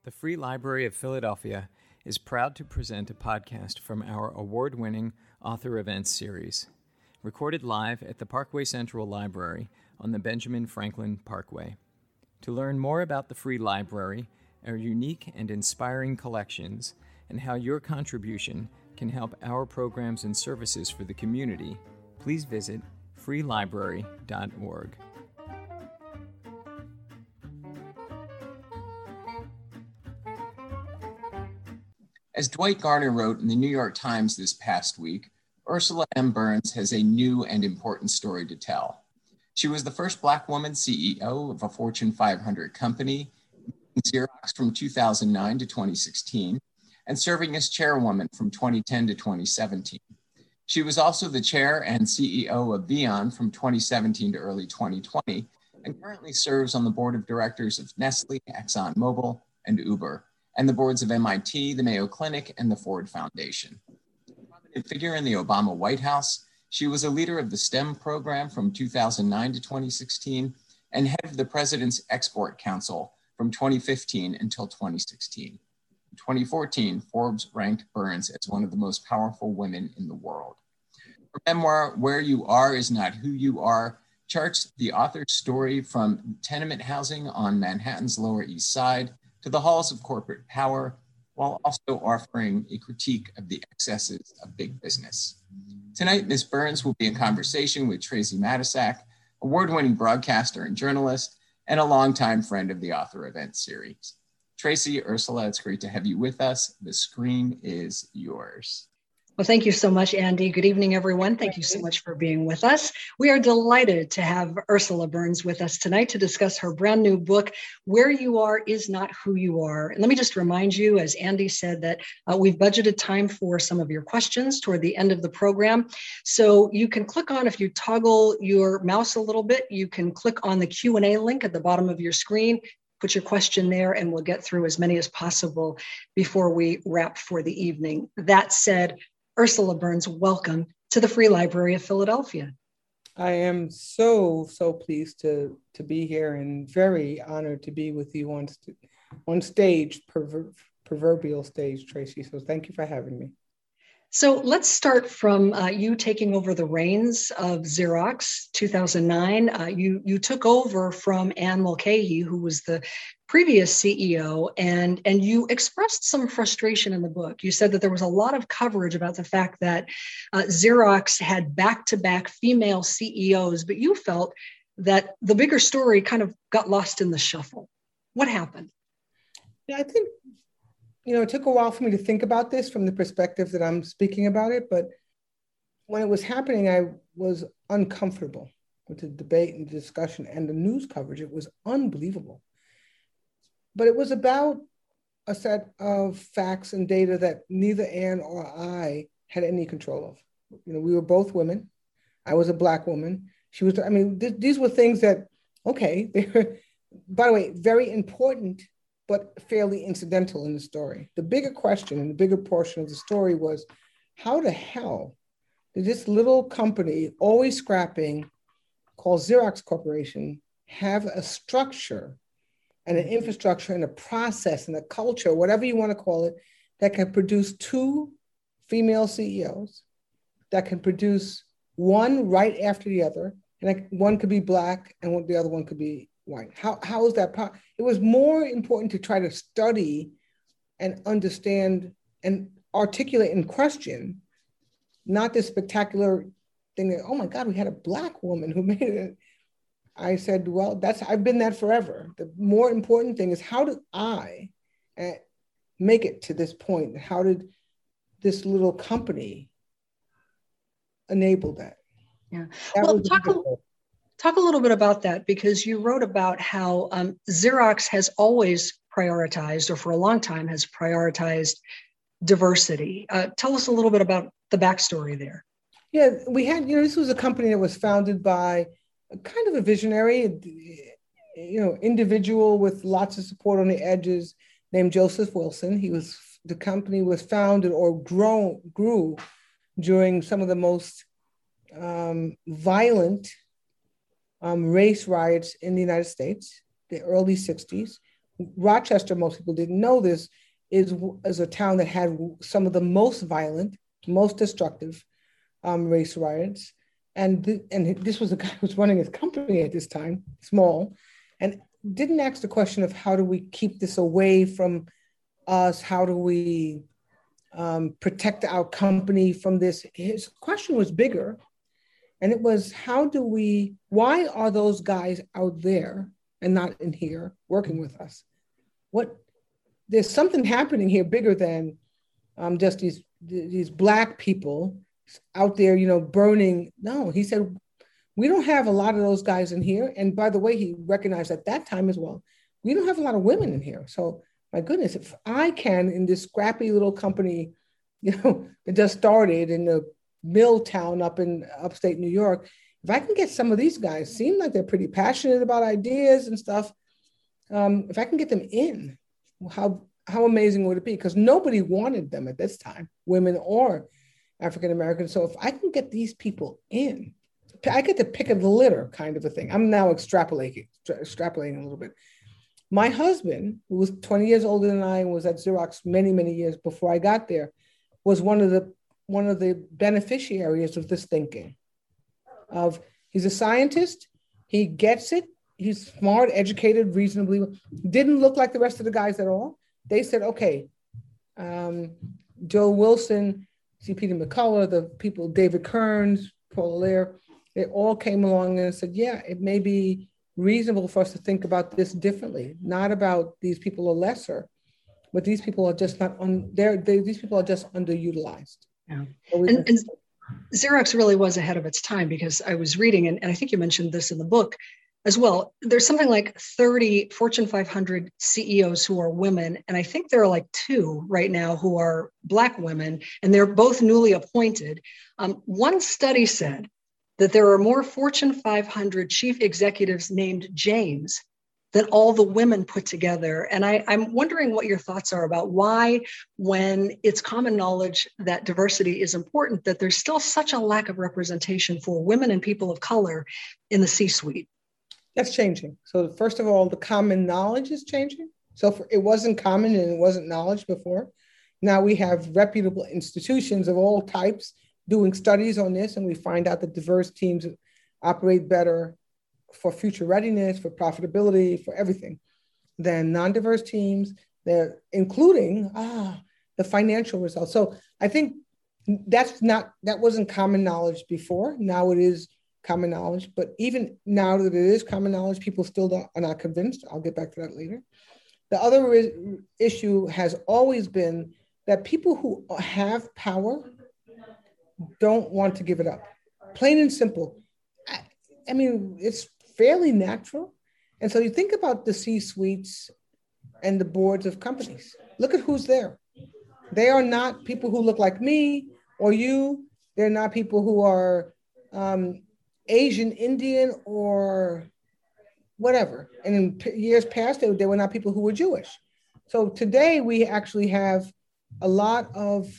The Free Library of Philadelphia is proud to present a podcast from our award-winning Author Events series, recorded live at the Parkway Central Library on the Benjamin Franklin Parkway. To learn more about the Free Library, our unique and inspiring collections, and how your contribution can help our programs and services for the community, please visit freelibrary.org. As Dwight Garner wrote in the New York Times this past week, Ursula M. Burns has a new and important story to tell. She was the first Black woman CEO of a Fortune 500 company, Xerox from 2009 to 2016, and serving as chairwoman from 2010 to 2017. She was also the chair and CEO of Vion from 2017 to early 2020, and currently serves on the board of directors of Nestle, ExxonMobil, and Uber, and the boards of MIT, the Mayo Clinic, and the Ford Foundation. A prominent figure in the Obama White House, she was a leader of the STEM program from 2009 to 2016, and head of the President's Export Council from 2015 until 2016. In 2014, Forbes ranked Burns as one of the most powerful women in the world. Her memoir, Where You Are Is Not Who You Are, charts the author's story from tenement housing on Manhattan's Lower East Side to the halls of corporate power, while also offering a critique of the excesses of big business. Tonight, Ms. Burns will be in conversation with Tracy Matisak, award-winning broadcaster and journalist, and a longtime friend of the Author Events series. Tracy, Ursula, it's great to have you with us. The screen is yours. Well, thank you so much, Andy. Good evening, everyone. Thank you so much for being with us. We are delighted to have Ursula Burns with us tonight to discuss her brand new book, Where You Are Is Not Who You Are. And let me just remind you, as Andy said, that we've budgeted time for some of your questions toward the end of the program. So you can click on, if you toggle your mouse a little bit, you can click on the Q&A link at the bottom of your screen. Put your question there and we'll get through as many as possible before we wrap for the evening. That said, Ursula Burns, welcome to the Free Library of Philadelphia. I am so pleased to be here and very honored to be with you on stage, proverbial stage, Tracy. So thank you for having me. So let's start from you taking over the reins of Xerox, 2009. You took over from Anne Mulcahy, who was the previous CEO, and you expressed some frustration in the book. You said that there was a lot of coverage about the fact that Xerox had back-to-back female CEOs, but you felt that the bigger story kind of got lost in the shuffle. What happened? Yeah, I think it took a while for me to think about this from the perspective that I'm speaking about it, but when it was happening, I was uncomfortable with the debate and the discussion and the news coverage. It was unbelievable. But it was about a set of facts and data that neither Anne or I had any control of. We were both women. I was a Black woman. She was, these were things that, okay, they were, by the way, very important, but fairly incidental in the story. The bigger question and the bigger portion of the story was, how the hell did this little company, always scrapping, called Xerox Corporation, have a structure and an infrastructure and a process and a culture, whatever you want to call it, that can produce two female CEOs, that can produce one right after the other, and one could be Black and the other one could be white. How is that? It was more important to try to study and understand and articulate and question, not this spectacular thing that, oh my God, we had a Black woman who made it. I said, well, I've been that forever. The more important thing is, how did I make it to this point? How did this little company enable that? Yeah. Well, talk a little bit about that, because you wrote about how Xerox has always prioritized, or for a long time has prioritized, diversity. Tell us a little bit about the backstory there. Yeah, we had, this was a company that was founded by kind of a visionary, individual with lots of support on the edges named Joseph Wilson. The company was founded or grew during some of the most violent race riots in the United States, the early 60s, Rochester, most people didn't know this, is a town that had some of the most violent, most destructive race riots. And this was a guy who was running his company at this time, small, and didn't ask the question of how do we keep this away from us? How do we protect our company from this? His question was bigger. And it was, why are those guys out there and not in here working with us? There's something happening here bigger than just these Black people out there, burning. No, he said, we don't have a lot of those guys in here. And by the way, he recognized at that time as well, we don't have a lot of women in here. So my goodness, if I can, in this scrappy little company, that just started in the mill town up in upstate New York, if I can get some of these guys, seem like they're pretty passionate about ideas and stuff, if I can get them in, how amazing would it be? Because nobody wanted them at this time, women or African Americans. So if I can get these people in, I get to pick of the litter kind of a thing. I'm now extrapolating a little bit. My husband, who was 20 years older than I and was at Xerox many, many years before I got there, was one of the beneficiaries of this thinking. He's a scientist, he gets it, he's smart, educated, reasonably, didn't look like the rest of the guys at all. They said, okay, Joe Wilson, C. Peter McCullough, the people, David Kearns, Paul Allaire, they all came along and said, yeah, it may be reasonable for us to think about this differently, not about these people are lesser, but these people are just not these people are just underutilized. Yeah. And Xerox really was ahead of its time, because I was reading, and I think you mentioned this in the book as well, there's something like 30 Fortune 500 CEOs who are women, and I think there are like 2 right now who are Black women, and they're both newly appointed. One study said that there are more Fortune 500 chief executives named James than all the women put together. And I'm wondering what your thoughts are about why, when it's common knowledge that diversity is important, that there's still such a lack of representation for women and people of color in the C-suite. That's changing. So first of all, the common knowledge is changing. So it wasn't common and it wasn't knowledge before. Now we have reputable institutions of all types doing studies on this, and we find out that diverse teams operate better for future readiness, for profitability, for everything than non-diverse teams. They're including the financial results. So I think that wasn't common knowledge before. Now it is common knowledge, but even now that it is common knowledge, people still are not convinced. I'll get back to that later. The other issue has always been that people who have power don't want to give it up. Plain and simple. I mean, it's fairly natural. And so you think about the C-suites and the boards of companies. Look at who's there. They are not people who look like me or you. They're not people who are Asian, Indian, or whatever. And in years past, they were not people who were Jewish. So today we actually have a lot of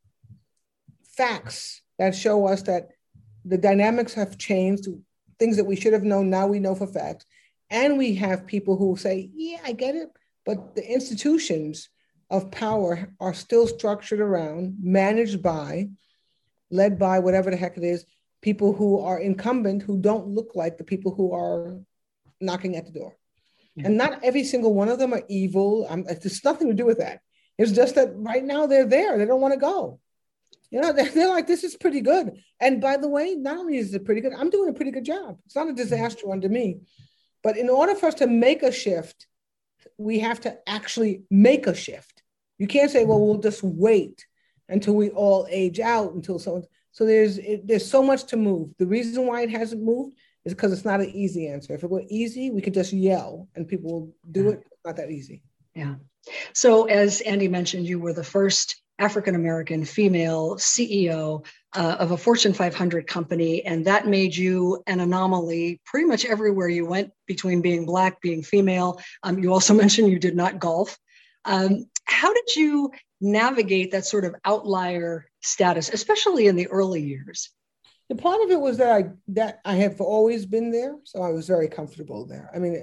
facts that show us that the dynamics have changed, things that we should have known, now we know for facts. And we have people who say, yeah, I get it, but the institutions of power are still structured around, managed by, led by, whatever the heck it is, people who are incumbent, who don't look like the people who are knocking at the door. Yeah. And not every single one of them are evil. There's nothing to do with that. It's just that right now they're there. They don't want to go. They're like, this is pretty good. And by the way, not only is it pretty good, I'm doing a pretty good job. It's not a disaster under me. But in order for us to make a shift, we have to actually make a shift. You can't say, well, we'll just wait until we all age out, until someone. So there's so much to move. The reason why it hasn't moved is because it's not an easy answer. If it were easy, we could just yell and people will do it. It's not that easy. Yeah. So as Andy mentioned, you were the first African-American female CEO of a Fortune 500 company, and that made you an anomaly pretty much everywhere you went, between being Black, being female. You also mentioned you did not golf. How did you navigate that sort of outlier status, especially in the early years? The part of it was that I have always been there, so I was very comfortable there. I mean,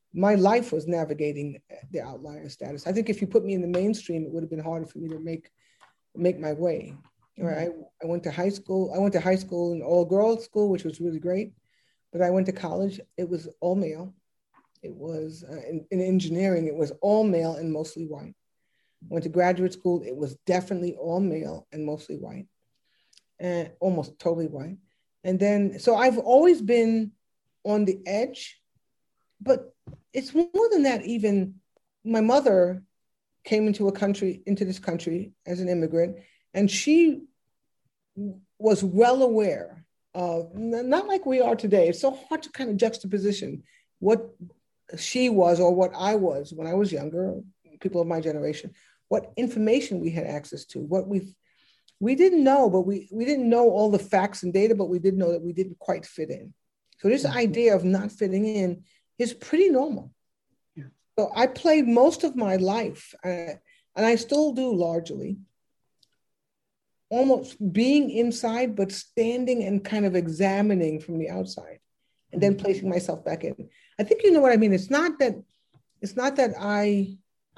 my life was navigating the outlier status. I think if you put me in the mainstream, it would have been harder for me to make my way. Right? I went to high school. I went to high school, an all-girls school, which was really great. But I went to college. It was all male. It was in engineering. It was all male and mostly white. I went to graduate school. It was definitely all male and mostly white, and almost totally white. And then, so I've always been on the edge, but it's more than that. Even my mother came into this country as an immigrant, and she was well aware of, not like we are today. It's so hard to kind of juxtaposition what she was or what I was when I was younger, people of my generation, what information we had access to, what we didn't know, but we didn't know all the facts and data, but we did know that we didn't quite fit in. So this idea of not fitting in is pretty normal. Yeah. So I played most of my life, and I still do largely, almost being inside, but standing and kind of examining from the outside and then placing myself back in. I think you know what I mean. It's not that I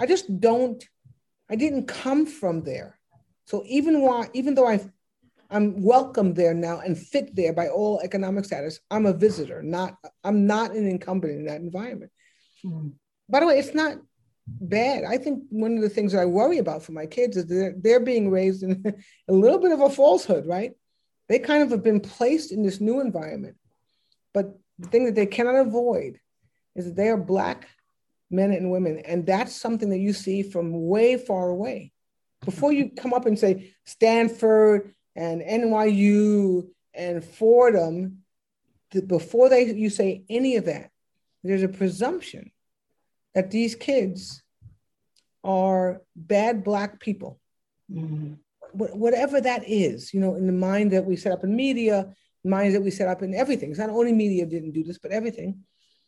didn't come from there. So even though I'm welcome there now and fit there by all economic status, I'm a visitor, I'm not an incumbent in that environment. Mm-hmm. By the way, it's not bad. I think one of the things that I worry about for my kids is they're being raised in a little bit of a falsehood, right? They kind of have been placed in this new environment. But the thing that they cannot avoid is that they are Black men and women. And that's something that you see from way far away. Before you come up and say Stanford and NYU and Fordham, before you say any of that, there's a presumption that these kids are bad Black people. Mm-hmm. Whatever that is, in the mind that we set up in media, minds that we set up in everything. It's not only media didn't do this, but everything,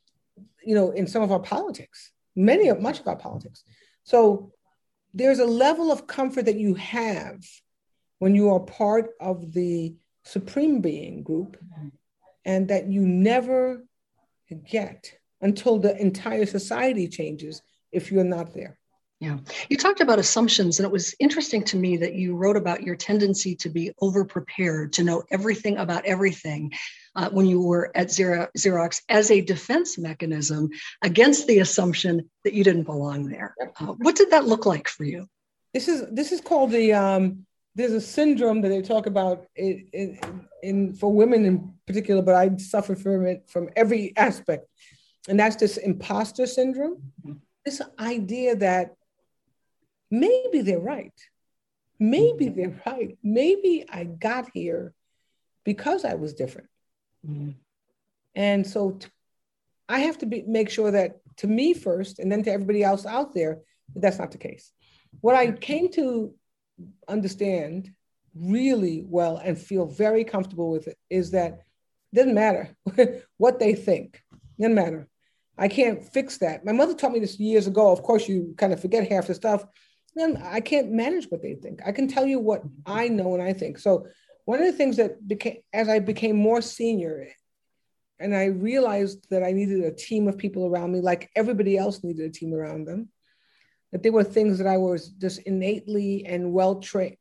in some of our politics, much of our politics. So there's a level of comfort that you have when you are part of the supreme being group, and that you never get until the entire society changes if you're not there. Yeah. You talked about assumptions, and it was interesting to me that you wrote about your tendency to be over-prepared, to know everything about everything when you were at Xerox as a defense mechanism against the assumption that you didn't belong there. What did that look like for you? This is called there's a syndrome that they talk about for women in particular, but I suffer from it from every aspect. And that's this imposter syndrome. Mm-hmm. This idea that maybe they're right. Maybe they're right. Maybe I got here because I was different. Mm-hmm. And so I have to make sure that to me first, and then to everybody else out there, that's not the case. What I came to understand really well and feel very comfortable with it is that it doesn't matter what they think. It doesn't matter. I can't fix that. My mother taught me this years ago. Of course, you kind of forget half the stuff. Then I can't manage what they think. I can tell you what I know and I think. So one of the things that as I became more senior, and I realized that I needed a team of people around me, like everybody else needed a team around them, that there were things that I was just innately and well-trained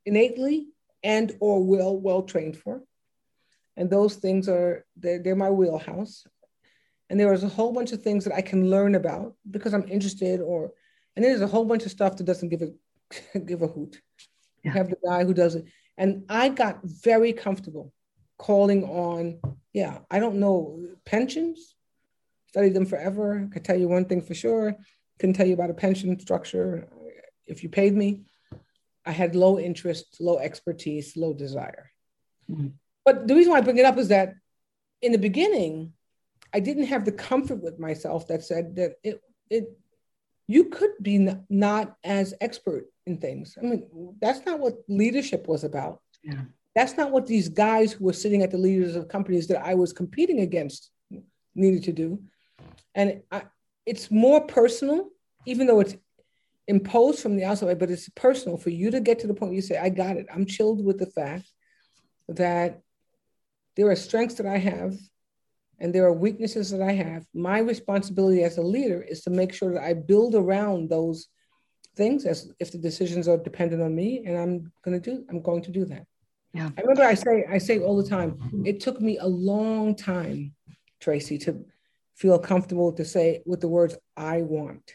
for. And those things they're my wheelhouse. And there was a whole bunch of things that I can learn about because I'm interested, and there's a whole bunch of stuff that doesn't give a hoot. Yeah. You have the guy who does it. And I got very comfortable calling on, I don't know, pensions, studied them forever. I could tell you one thing for sure. Couldn't tell you about a pension structure if you paid me. I had low interest, low expertise, low desire. Mm-hmm. But the reason why I bring it up is that in the beginning, I didn't have the comfort with myself that said that you could be not as expert in things. I mean, that's not what leadership was about. Yeah. That's not what these guys who were sitting at the leaders of companies that I was competing against needed to do. And it's more personal, even though it's imposed from the outside, but it's personal for you to get to the point where you say, I got it. I'm chilled with the fact that there are strengths that I have and there are weaknesses that I have. My responsibility as a leader is to make sure that I build around those things as if the decisions are dependent on me, and I'm going to do that. Yeah. I remember I say all the time, it took me a long time, Tracy, to feel comfortable to say with the words, I want.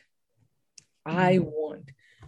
I want.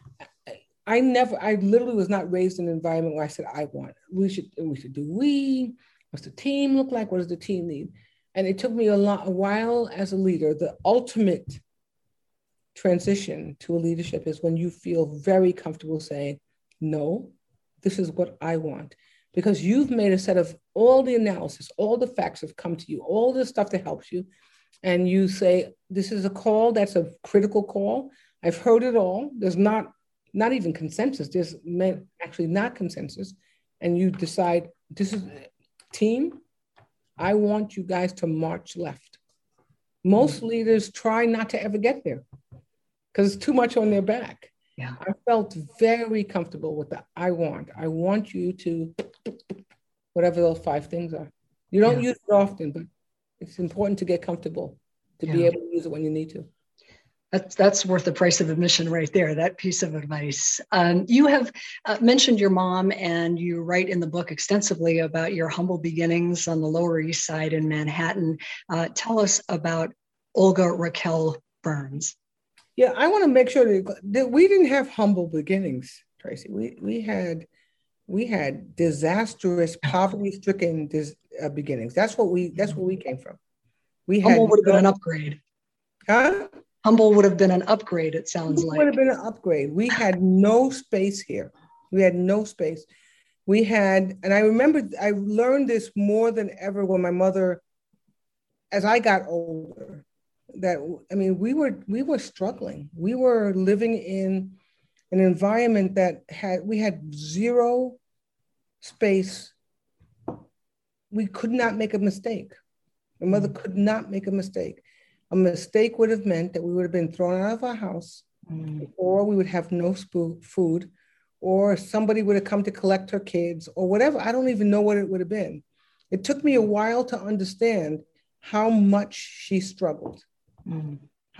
I literally was not raised in an environment where I said, I want. We should do what's the team look like? What does the team need? And it took me a while as a leader. The ultimate transition to a leadership is when you feel very comfortable saying, no, this is what I want. Because you've made a set of all the analysis, all the facts have come to you, all the stuff that helps you. And you say, this is a call, that's a critical call. I've heard it all. There's not even consensus. There's actually not consensus. And you decide, this is team, I want you guys to march left. Most leaders try not to ever get there because it's too much on their back. Yeah. I felt very comfortable with that. I want you to, whatever those 5 things are. You don't use it often, but it's important to get comfortable to be able to use it when you need to. That's worth the price of admission right there, that piece of advice. You have mentioned your mom, and you write in the book extensively about your humble beginnings on the Lower East Side in Manhattan. Tell us about Olga Raquel Burns. Yeah, I want to make sure that we didn't have humble beginnings, Tracy. We had disastrous, poverty-stricken beginnings. That's where we came from. Humble would have been an upgrade. Huh? Humble would have been an upgrade, it sounds like. It would have been an upgrade. We had no space here. We had no space. And I remember I learned this more than ever when my mother, as I got older, we were struggling. We were living in an environment that we had zero space. We could not make a mistake. My mother could not make a mistake. A mistake would have meant that we would have been thrown out of our house, or we would have no food, or somebody would have come to collect her kids, or whatever. I don't even know what it would have been. It took me a while to understand how much she struggled. And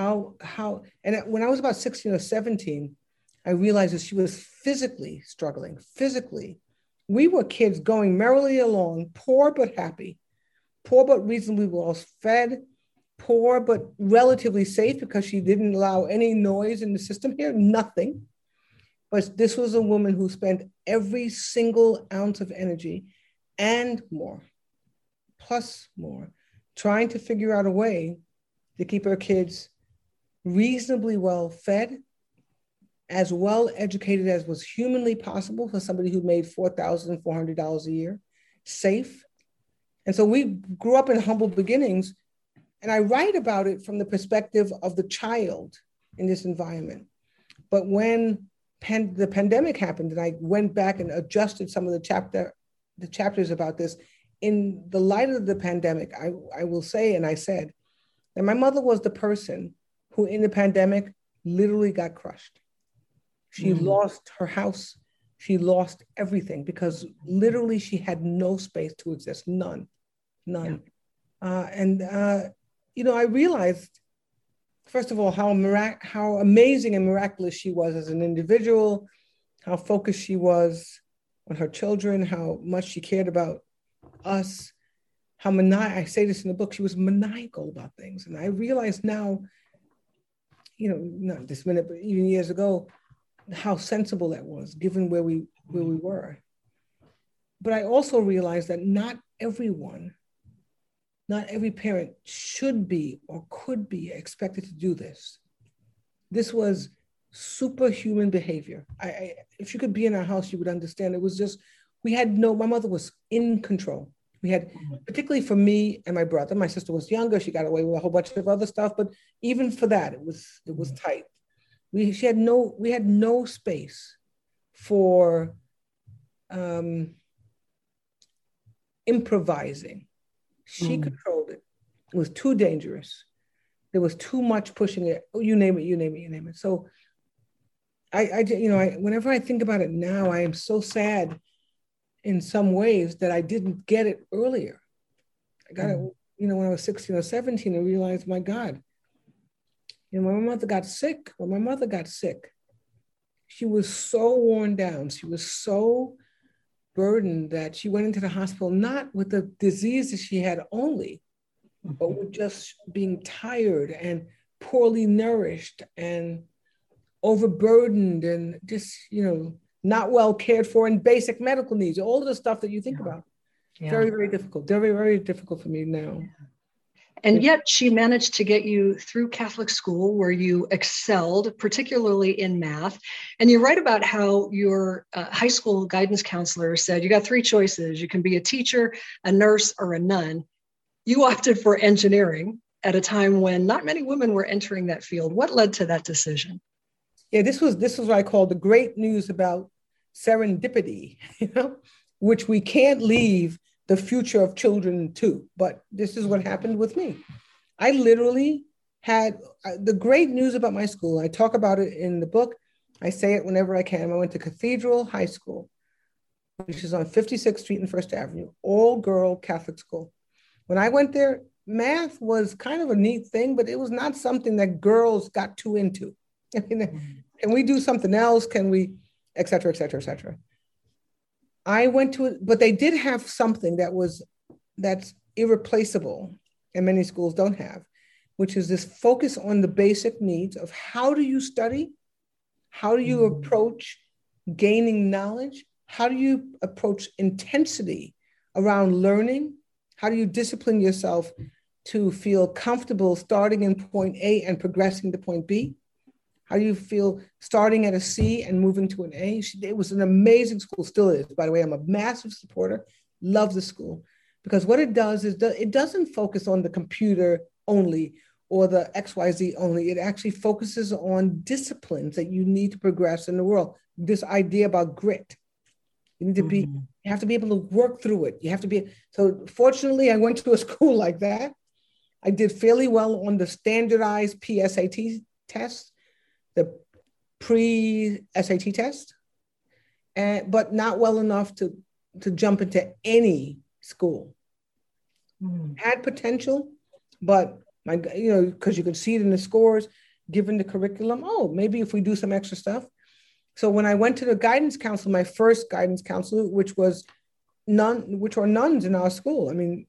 when I was about 16 or 17, I realized that she was physically struggling, physically. We were kids going merrily along, poor but happy, poor but reasonably well fed, poor but relatively safe because she didn't allow any noise in the system here, nothing. But this was a woman who spent every single ounce of energy and more, plus more, trying to figure out a way to keep her kids reasonably well fed, as well educated as was humanly possible for somebody who made $4,400 a year, safe. And so we grew up in humble beginnings. And I write about it from the perspective of the child in this environment. But when the pandemic happened, and I went back and adjusted some of the chapters about this, in the light of the pandemic, I will say, and I said, that my mother was the person who in the pandemic literally got crushed. She lost her house. She lost everything because literally she had no space to exist, none. I realized, first of all, how amazing and miraculous she was as an individual, how focused she was on her children, how much she cared about us, I say this in the book, she was maniacal about things. And I realize now, not this minute, but even years ago, how sensible that was, given where we were. But I also realized that not every parent should be or could be expected to do this. This was superhuman behavior. If you could be in our house, you would understand. It was just, my mother was in control. We had, particularly for me and my brother, my sister was younger. She got away with a whole bunch of other stuff, but even for that, it was tight. We had no space for improvising. She controlled it. It was too dangerous. There was too much pushing it. Oh, you name it. So whenever I think about it now, I am so sad in some ways that I didn't get it earlier. I got it when I was 16 or 17 and realized, my God, when my mother got sick, she was so worn down. She was so burdened that she went into the hospital, not with the disease that she had only, but with just being tired and poorly nourished and overburdened and just, not well cared for, and basic medical needs, all of the stuff that you think about. Yeah. Very, very difficult. Very, very difficult for me now. And yet she managed to get you through Catholic school where you excelled, particularly in math. And you write about how your high school guidance counselor said, you got three choices. You can be a teacher, a nurse, or a nun. You opted for engineering at a time when not many women were entering that field. What led to that decision? Yeah, this was what I call the great news about serendipity, which we can't leave the future of children to. But this is what happened with me. I literally had the great news about my school. I talk about it in the book. I say it whenever I can. I went to Cathedral High School, which is on 56th Street and First Avenue, all-girl Catholic school. When I went there, math was kind of a neat thing, but it was not something that girls got too into. Can we do something else? Can we, et cetera, et cetera, et cetera. I went to it, but they did have something that's irreplaceable and many schools don't have, which is this focus on the basic needs of how do you study? How do you approach gaining knowledge? How do you approach intensity around learning? How do you discipline yourself to feel comfortable starting in point A and progressing to point B? How do you feel starting at a C and moving to an A? It was an amazing school, still is, by the way. I'm a massive supporter, love the school. Because what it does is it doesn't focus on the computer only or the XYZ only. It actually focuses on disciplines that you need to progress in the world. This idea about grit. You need to be, you have to be able to work through it. You have to be, so fortunately, I went to a school like that. I did fairly well on the standardized PSAT test, the pre-SAT test, but not well enough to jump into any school. Had potential, but because you could see it in the scores, given the curriculum, maybe if we do some extra stuff. So when I went to the guidance counselor, my first guidance counselor, which were nuns in our school. I mean,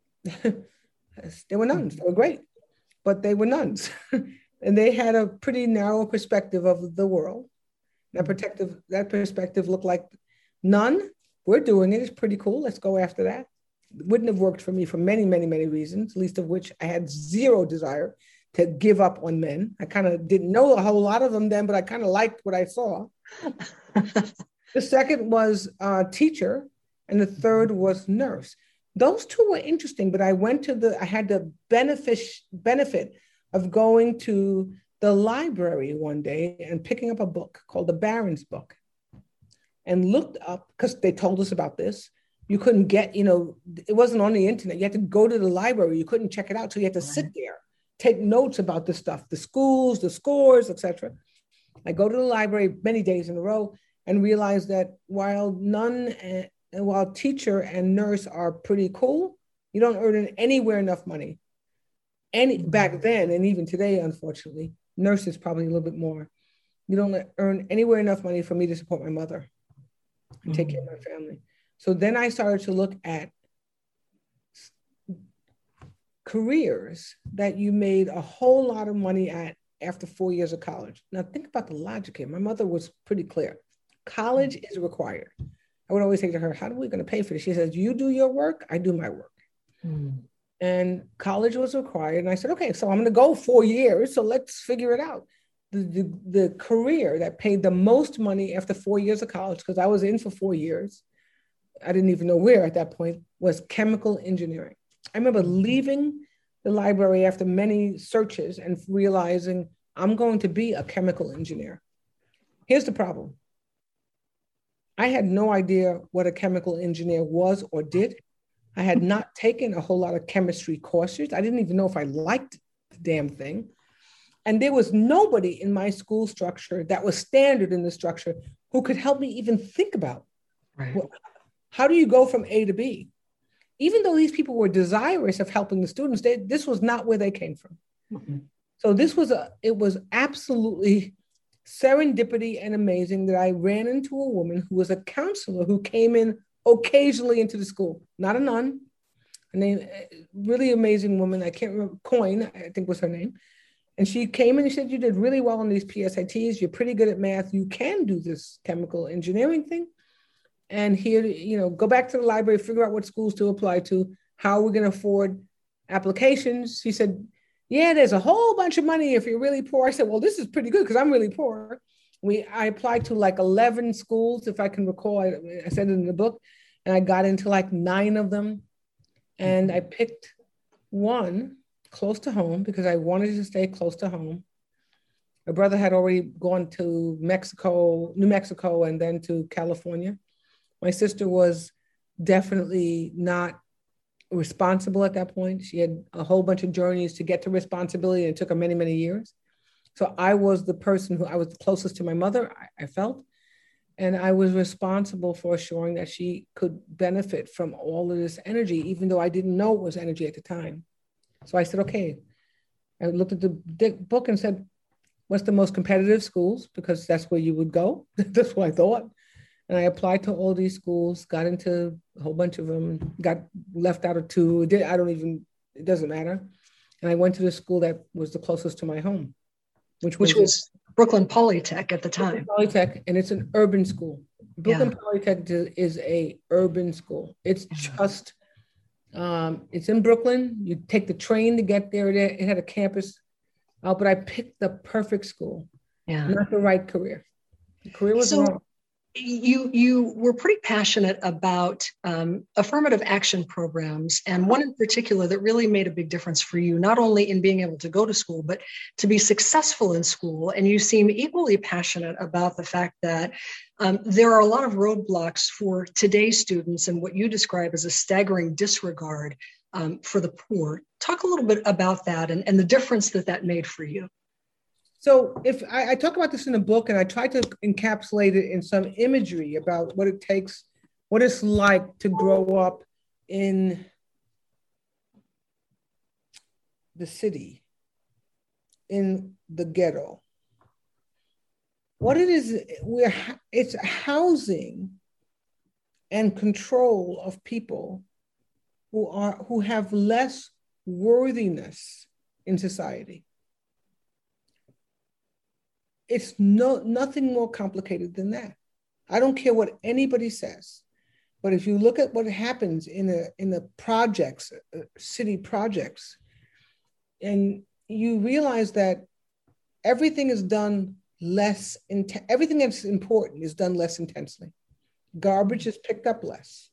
they were nuns, they were great, but they were nuns. And they had a pretty narrow perspective of the world. That perspective looked like, none, we're doing it, it's pretty cool, let's go after that. It wouldn't have worked for me for many, many, many reasons, least of which I had zero desire to give up on men. I kind of didn't know a whole lot of them then, but I kind of liked what I saw. The second was teacher, and the third was nurse. Those two were interesting, but I had the benefit of going to the library one day and picking up a book called the Barron's Book and looked up, because they told us about this. You couldn't get, it wasn't on the internet. You had to go to the library. You couldn't check it out. So you had to sit there, take notes about the stuff, the schools, the scores, etc. I go to the library many days in a row and realize that while teacher and nurse are pretty cool, you don't earn anywhere enough money. Back then, and even today, unfortunately, nurses probably a little bit more. You don't earn anywhere enough money for me to support my mother and take care of my family. So then I started to look at careers that you made a whole lot of money at after 4 years of college. Now think about the logic here. My mother was pretty clear. College is required. I would always say to her, how are we going to pay for this? She says, you do your work, I do my work. And college was required. And I said, okay, so I'm going to go 4 years. So let's figure it out. The career that paid the most money after 4 years of college, because I was in for 4 years, I didn't even know where at that point, was chemical engineering. I remember leaving the library after many searches and realizing I'm going to be a chemical engineer. Here's the problem. I had no idea what a chemical engineer was or did. I had not taken a whole lot of chemistry courses. I didn't even know if I liked the damn thing. And there was nobody in my school structure that was standard in the structure who could help me even think about, how do you go from A to B? even though these people were desirous of helping the students, this was not where they came from. Mm-hmm. So it was absolutely serendipity and amazing that I ran into a woman who was a counselor who came in occasionally into the school, not a nun, really amazing woman. I can't remember, Coyne, I think was her name. And she came in and said, you did really well on these PSATs. You're pretty good at math. You can do this chemical engineering thing. And here, go back to the library, figure out what schools to apply to, how we're going to afford applications. She said, yeah, there's a whole bunch of money if you're really poor. I said, well, this is pretty good because I'm really poor. I applied to like 11 schools, if I can recall. I said it in the book, and I got into like 9 of them. And I picked one close to home because I wanted to stay close to home. My brother had already gone to New Mexico, and then to California. My sister was definitely not responsible at that point. She had a whole bunch of journeys to get to responsibility, and it took her many, many years. So I was the person I was the closest to my mother, I felt, and I was responsible for assuring that she could benefit from all of this energy, even though I didn't know it was energy at the time. So I said, okay. I looked at the book and said, what's the most competitive schools? Because that's where you would go. That's what I thought. And I applied to all these schools, got into a whole bunch of them, got left out of 2. It doesn't matter. And I went to the school that was the closest to my home, which was Brooklyn Polytech at the time. Polytech, and it's an urban school. Brooklyn Polytech is a urban school. It's just, it's in Brooklyn. You take the train to get there. It had a campus, but I picked the perfect school, not the right career. The career was wrong. You were pretty passionate about affirmative action programs, and one in particular that really made a big difference for you, not only in being able to go to school, but to be successful in school. And you seem equally passionate about the fact that there are a lot of roadblocks for today's students and what you describe as a staggering disregard for the poor. Talk a little bit about that and the difference that made for you. So if I talk about this in the book, and I try to encapsulate it in some imagery about what it takes, what it's like to grow up in the city, in the ghetto. What it is, it's housing and control of people who have less worthiness in society. It's nothing more complicated than that. I don't care what anybody says, but if you look at what happens in the projects, city projects, and you realize that everything is done everything that's important is done less intensely. Garbage is picked up less.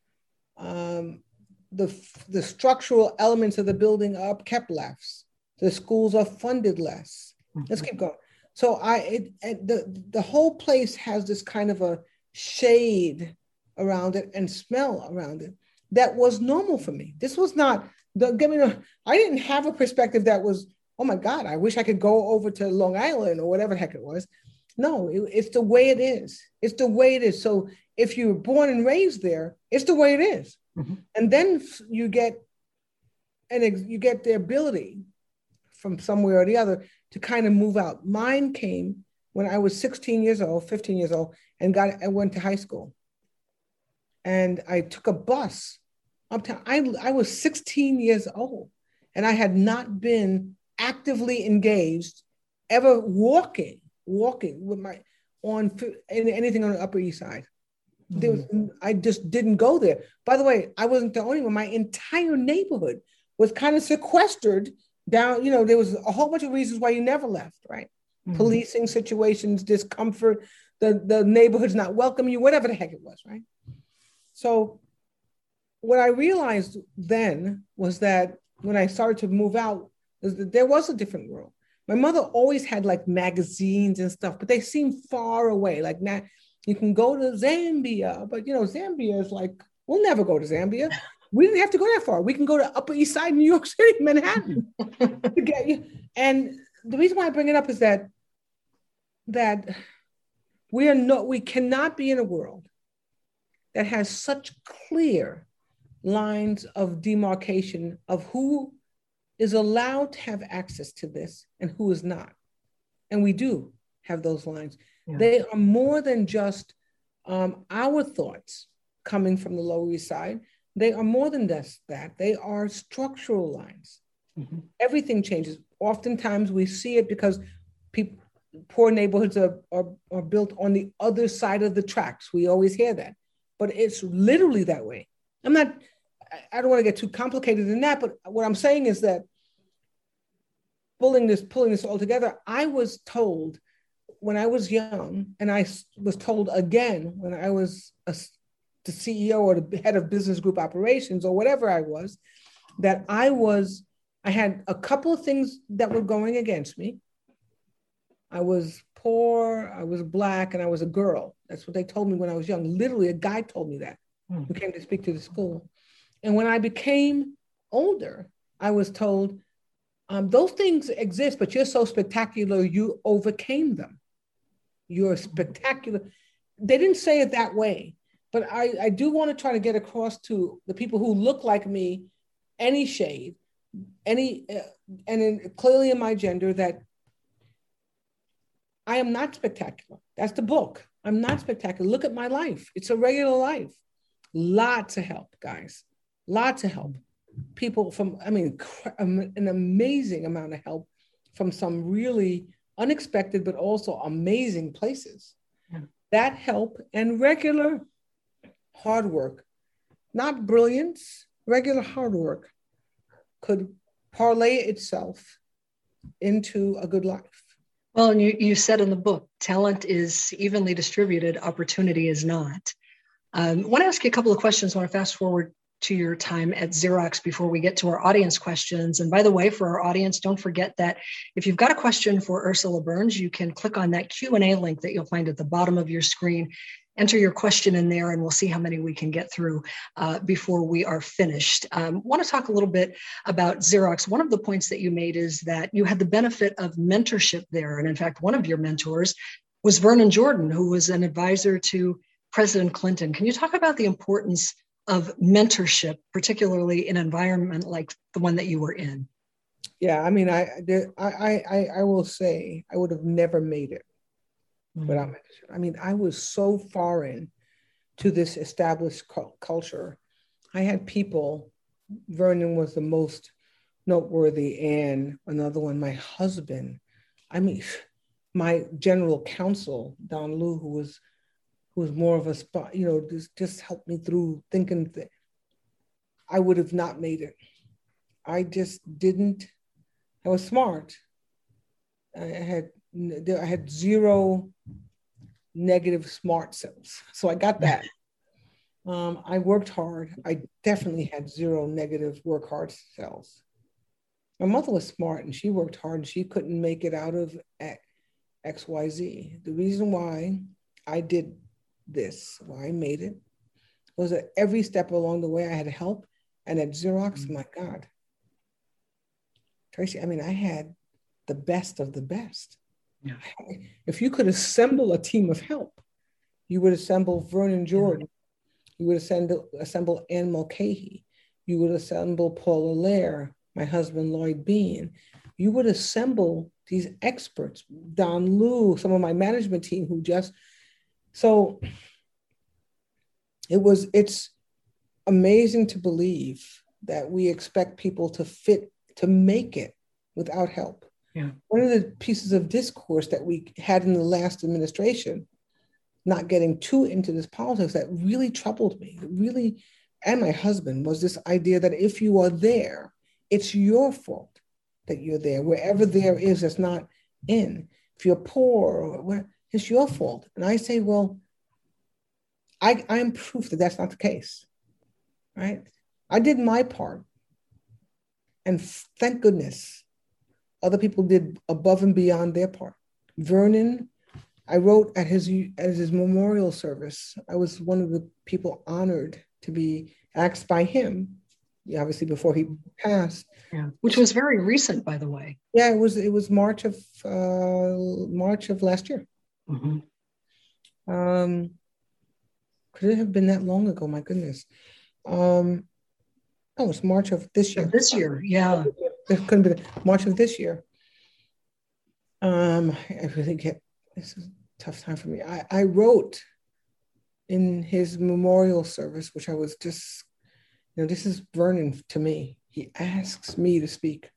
The structural elements of the building are kept less. The schools are funded less. Let's keep going. So the whole place has this kind of a shade around it and smell around it that was normal for me. This was not, I didn't have a perspective that was, oh my God, I wish I could go over to Long Island or whatever the heck it was. No, it's the way it is. It's the way it is. So if you were born and raised there, it's the way it is. Mm-hmm. And then you get the ability from somewhere or the other to kind of move out. Mine came when I was 15 years old, and I went to high school. And I took a bus uptown. I was 16 years old, and I had not been actively engaged ever walking with anything on the Upper East Side. I just didn't go there. By the way, I wasn't the only one. My entire neighborhood was kind of sequestered down. There was a whole bunch of reasons why you never left, right? Mm-hmm. Policing situations, discomfort, the neighborhood's not welcoming you, whatever the heck it was, right? So what I realized then was that when I started to move out, there was a different world. My mother always had like magazines and stuff, but they seemed far away. Like now, you can go to Zambia, but Zambia is like, we'll never go to Zambia. We didn't have to go that far. We can go to Upper East Side, New York City, Manhattan to get you. And the reason why I bring it up is that we cannot be in a world that has such clear lines of demarcation of who is allowed to have access to this and who is not. And we do have those lines. Yeah. They are more than just our thoughts coming from the Lower East Side. They are more than just that. They are structural lines. Mm-hmm. Everything changes. Oftentimes we see it because poor neighborhoods are built on the other side of the tracks. We always hear that, but it's literally that way. I don't want to get too complicated in that, but what I'm saying is that pulling this all together, I was told when I was young, and I was told again when I was the CEO or the head of business group operations or whatever I was, that I had a couple of things that were going against me. I was poor, I was Black, and I was a girl. That's what they told me when I was young. Literally, a guy told me that who came to speak to the school. And when I became older, I was told, those things exist, but you're so spectacular, you overcame them. You're spectacular. They didn't say it that way, but I do want to try to get across to the people who look like me, any shade, clearly in my gender, that I am not spectacular. That's the book. I'm not spectacular. Look at my life. It's a regular life. Lots of help, guys. Lots of help. People an amazing amount of help from some really unexpected, but also amazing places. Yeah. That help and regular hard work, not brilliance, regular hard work could parlay itself into a good life. Well, and you said in the book, talent is evenly distributed, opportunity is not. I want to ask you a couple of questions. I want to fast forward to your time at Xerox before we get to our audience questions. And by the way, for our audience, don't forget that if you've got a question for Ursula Burns, you can click on that Q&A link that you'll find at the bottom of your screen. Enter your question in there, and we'll see how many we can get through before we are finished. Want to talk a little bit about Xerox. One of the points that you made is that you had the benefit of mentorship there. And in fact, one of your mentors was Vernon Jordan, who was an advisor to President Clinton. Can you talk about the importance of mentorship, particularly in an environment like the one that you were in? Yeah, I mean, I will say I would have never made it without mentorship. I mean, I was so foreign to this established culture. I had people, Vernon was the most noteworthy, and another one, my husband. I mean, my general counsel, Don Liu, who was more of a spot, just helped me through thinking that I would have not made it. I just didn't. I was smart. I had zero negative smart cells. So I got that. I worked hard. I definitely had zero negative work hard cells. My mother was smart and she worked hard and she couldn't make it out of XYZ. The reason why I did this, why I made it, was that every step along the way I had help. And at Xerox, my God, Tracy, I mean, I had the best of the best. Yeah. If you could assemble a team of help, you would assemble Vernon Jordan, you would assemble Anne Mulcahy, you would assemble Paula Lair, my husband Lloyd Bean. You would assemble these experts, Don Liu, some of my management team so it's amazing to believe that we expect people to make it without help. Yeah. One of the pieces of discourse that we had in the last administration, not getting too into this politics, that really troubled me, and my husband, was this idea that if you are there, it's your fault that you're there. Wherever there is, it's not in. If you're poor, it's your fault. And I say, well, I am proof that that's not the case, right? I did my part. And thank goodness, other people did above and beyond their part. Vernon, I wrote at his memorial service. I was one of the people honored to be asked by him, obviously before he passed. Yeah, which was very recent, by the way. Yeah, it was March of last year. Mm-hmm. Could it have been that long ago? My goodness. Oh, it's March of this year. This year, yeah. It couldn't be March of this year. I really this is a tough time for me. I wrote in his memorial service, which I was just, this is Vernon to me. He asks me to speak.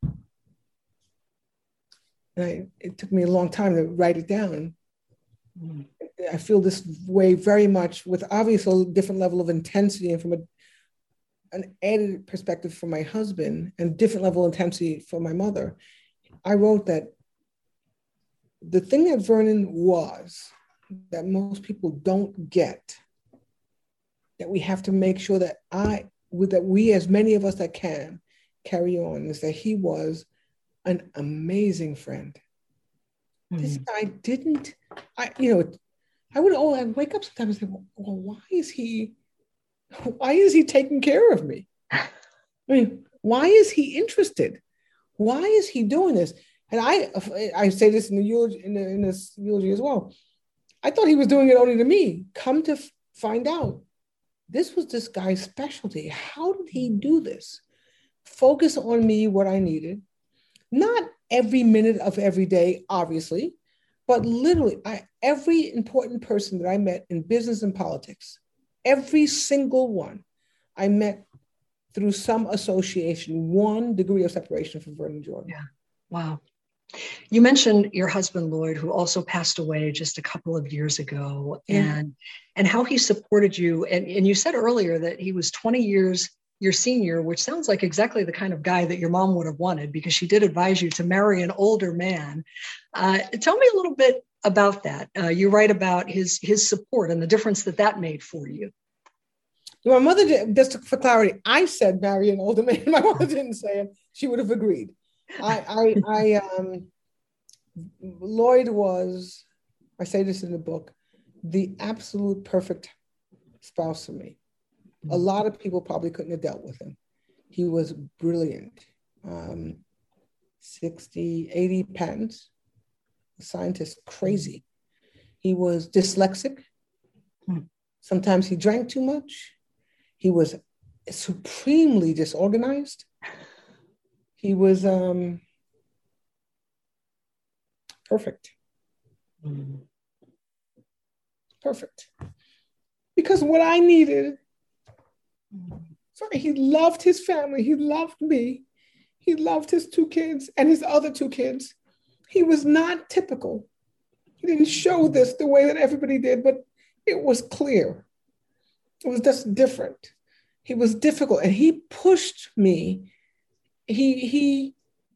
And it took me a long time to write it down. I feel this way very much with obviously a different level of intensity and from an added perspective from my husband and different level of intensity for my mother. I wrote that the thing that Vernon was that most people don't get, that we have to make sure that we, as many of us that can, carry on, is that he was an amazing friend. This guy didn't, I'd wake up sometimes and think, well, why is he taking care of me? I mean, why is he interested? Why is he doing this? And I say this in the eulogy, in this eulogy as well. I thought he was doing it only to me. Come to find out, this was this guy's specialty. How did he do this? Focus on me, what I needed. Not every minute of every day, obviously, but literally every important person that I met in business and politics, every single one I met through some association, 1 degree of separation from Vernon Jordan. Yeah, wow. You mentioned your husband, Lloyd, who also passed away just a couple of years ago, and how he supported you. And you said earlier that he was 20 years your senior, which sounds like exactly the kind of guy that your mom would have wanted, because she did advise you to marry an older man. Tell me a little bit about that. You write about his support and the difference that made for you. My mother did, just for clarity, I said marry an older man. My mother didn't say it. She would have agreed. Lloyd was, I say this in the book, the absolute perfect spouse for me. A lot of people probably couldn't have dealt with him. He was brilliant. 60, 80 patents, a scientist, crazy. He was dyslexic. Sometimes he drank too much. He was supremely disorganized. He was perfect. Perfect. Because what I needed, he loved his family. He loved me. He loved his 2 kids and his other 2 kids. He was not typical. He didn't show this the way that everybody did, but it was clear. It was just different. He was difficult and he pushed me. He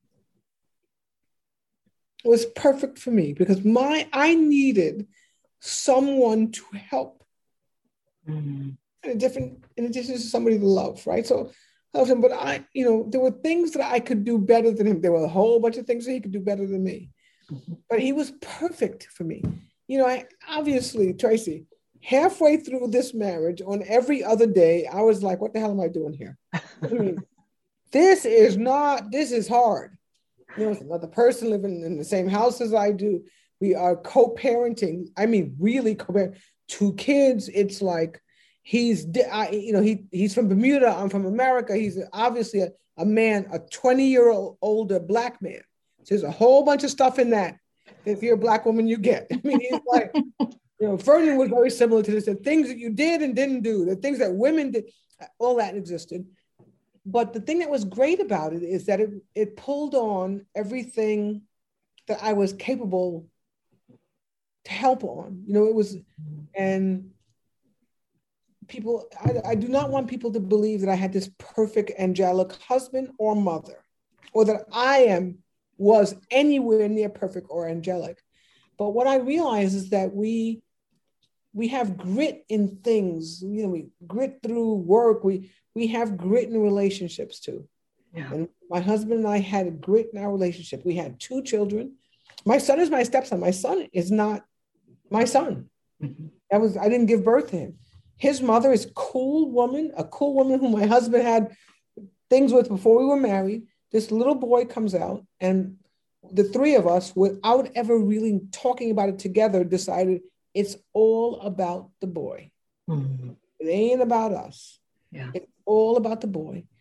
was perfect for me because I needed someone to help. In addition to somebody to love, right? So I loved him, but there were things that I could do better than him. There were a whole bunch of things that he could do better than me, but he was perfect for me. I obviously, Tracy, halfway through this marriage, on every other day, I was like, what the hell am I doing here? I mean, this is hard. It's another person living in the same house as I do. We are co-parenting. I mean, really co-parenting. 2 kids. It's like he's from Bermuda. I'm from America. He's obviously a man, a 20-year-old older Black man. So there's a whole bunch of stuff in that. If you're a Black woman, you get. I mean, he's like, Vernon was very similar to this. The things that you did and didn't do, the things that women did, all that existed. But the thing that was great about it is that it pulled on everything that I was capable to help on. It was, and people, I do not want people to believe that I had this perfect angelic husband or mother, or that I was anywhere near perfect or angelic. But what I realize is that we have grit in things. We grit through work. We have grit in relationships too. Yeah. And my husband and I had grit in our relationship. We had 2 children. My son is my stepson. My son is not my son. Mm-hmm. I didn't give birth to him. His mother is a cool woman who my husband had things with before we were married. This little boy comes out, and the 3 of us, without ever really talking about it together, decided it's all about the boy. Mm-hmm. It ain't about us. Yeah. It's all about the boy.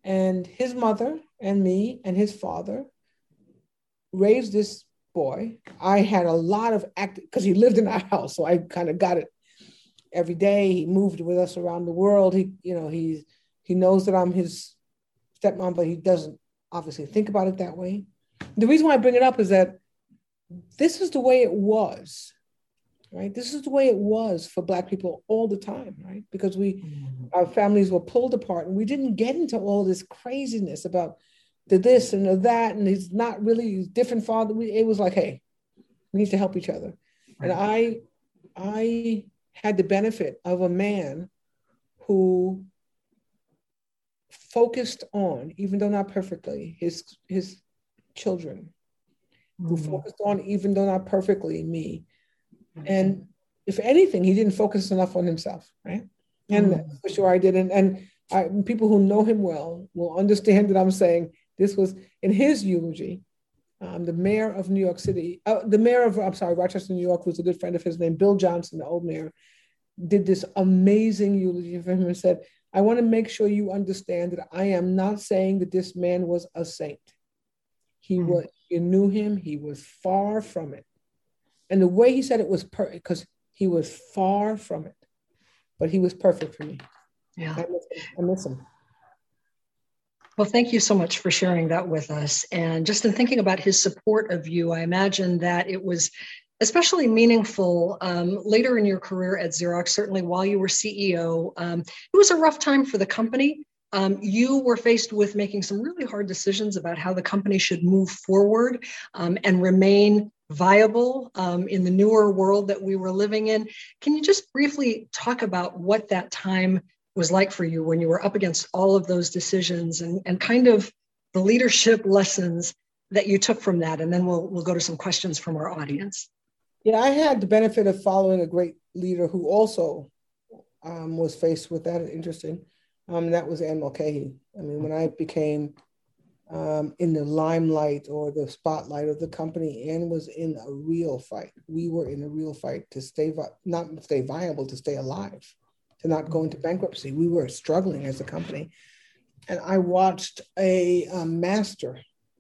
And his mother and me and his father raised this boy. I had a lot of because he lived in our house, so I kind of got it every day. He moved with us around the world. He knows that I'm his stepmom, but he doesn't obviously think about it that way. The reason why I bring it up is that this is the way it was, right? This is the way it was for Black people all the time, right? Because our families were pulled apart, and we didn't get into all this craziness about the this and the that, and he's not really he's different father. It was like, hey, we need to help each other. And I had the benefit of a man who focused on, even though not perfectly, his children, who focused on, even though not perfectly, me. And if anything, he didn't focus enough on himself, right? And for sure I didn't. And people who know him well will understand that I'm saying this was in his eulogy. The mayor of New York City, Rochester, New York, was a good friend of his named Bill Johnson, the old mayor, did this amazing eulogy for him and said, I want to make sure you understand that I am not saying that this man was a saint. You knew him, he was far from it. And the way he said it was perfect, because he was far from it, but he was perfect for me. Yeah. I miss him. Well, thank you so much for sharing that with us. And just in thinking about his support of you, I imagine that it was especially meaningful later in your career at Xerox, certainly while you were CEO. It was a rough time for the company. You were faced with making some really hard decisions about how the company should move forward and remain viable in the newer world that we were living in. Can you just briefly talk about what that time was like for you when you were up against all of those decisions and kind of the leadership lessons that you took from that? And then we'll go to some questions from our audience. Yeah, I had the benefit of following a great leader who also was faced with that. Interesting. That was Anne Mulcahy. I mean, when I became in the limelight or the spotlight of the company, Anne was in a real fight. We were in a real fight to not stay viable, to stay alive, to not go into bankruptcy. We were struggling as a company. And I watched a master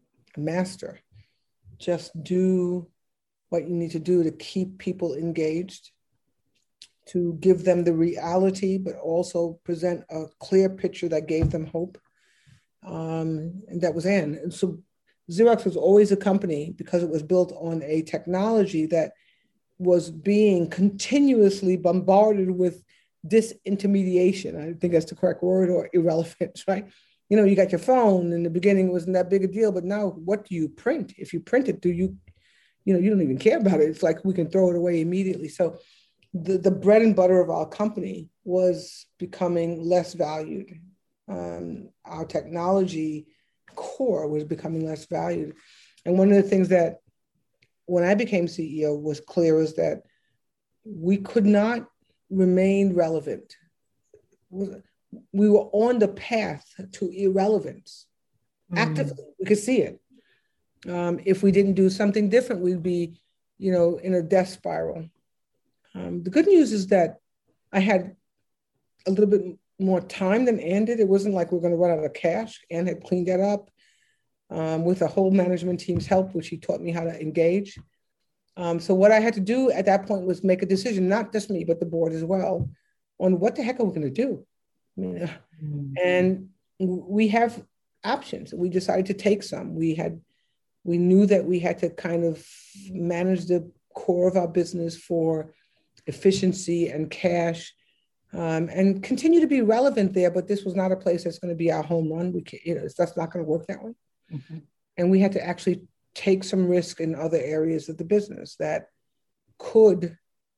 just do what you need to do to keep people engaged, to give them the reality, but also present a clear picture that gave them hope. And that was Anne. And so Xerox was always a company, because it was built on a technology that was being continuously bombarded with disintermediation. I think that's the correct word, or irrelevance, right? You know, you got your phone. In the beginning, it wasn't that big a deal, but now what do you print? If you print it, you don't even care about it. It's like we can throw it away immediately. So the bread and butter of our company was becoming less valued. Our technology core was becoming less valued. And one of the things that when I became CEO was clear is that we could not remain relevant. We were on the path to irrelevance. Actively, we could see it. If we didn't do something different, we'd be, in a death spiral. The good news is that I had a little bit more time than Anne did. It wasn't like we were going to run out of cash. Anne had cleaned that up with a whole management team's help, which she taught me how to engage. So what I had to do at that point was make a decision, not just me, but the board as well, on what the heck are we going to do? And we have options. We decided to take some. We knew that we had to kind of manage the core of our business for efficiency and cash, and continue to be relevant there. But this was not a place that's going to be our home run. That's not going to work that way. Mm-hmm. And we had to actually take some risk in other areas of the business that could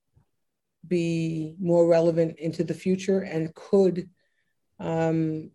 be more relevant into the future and could allow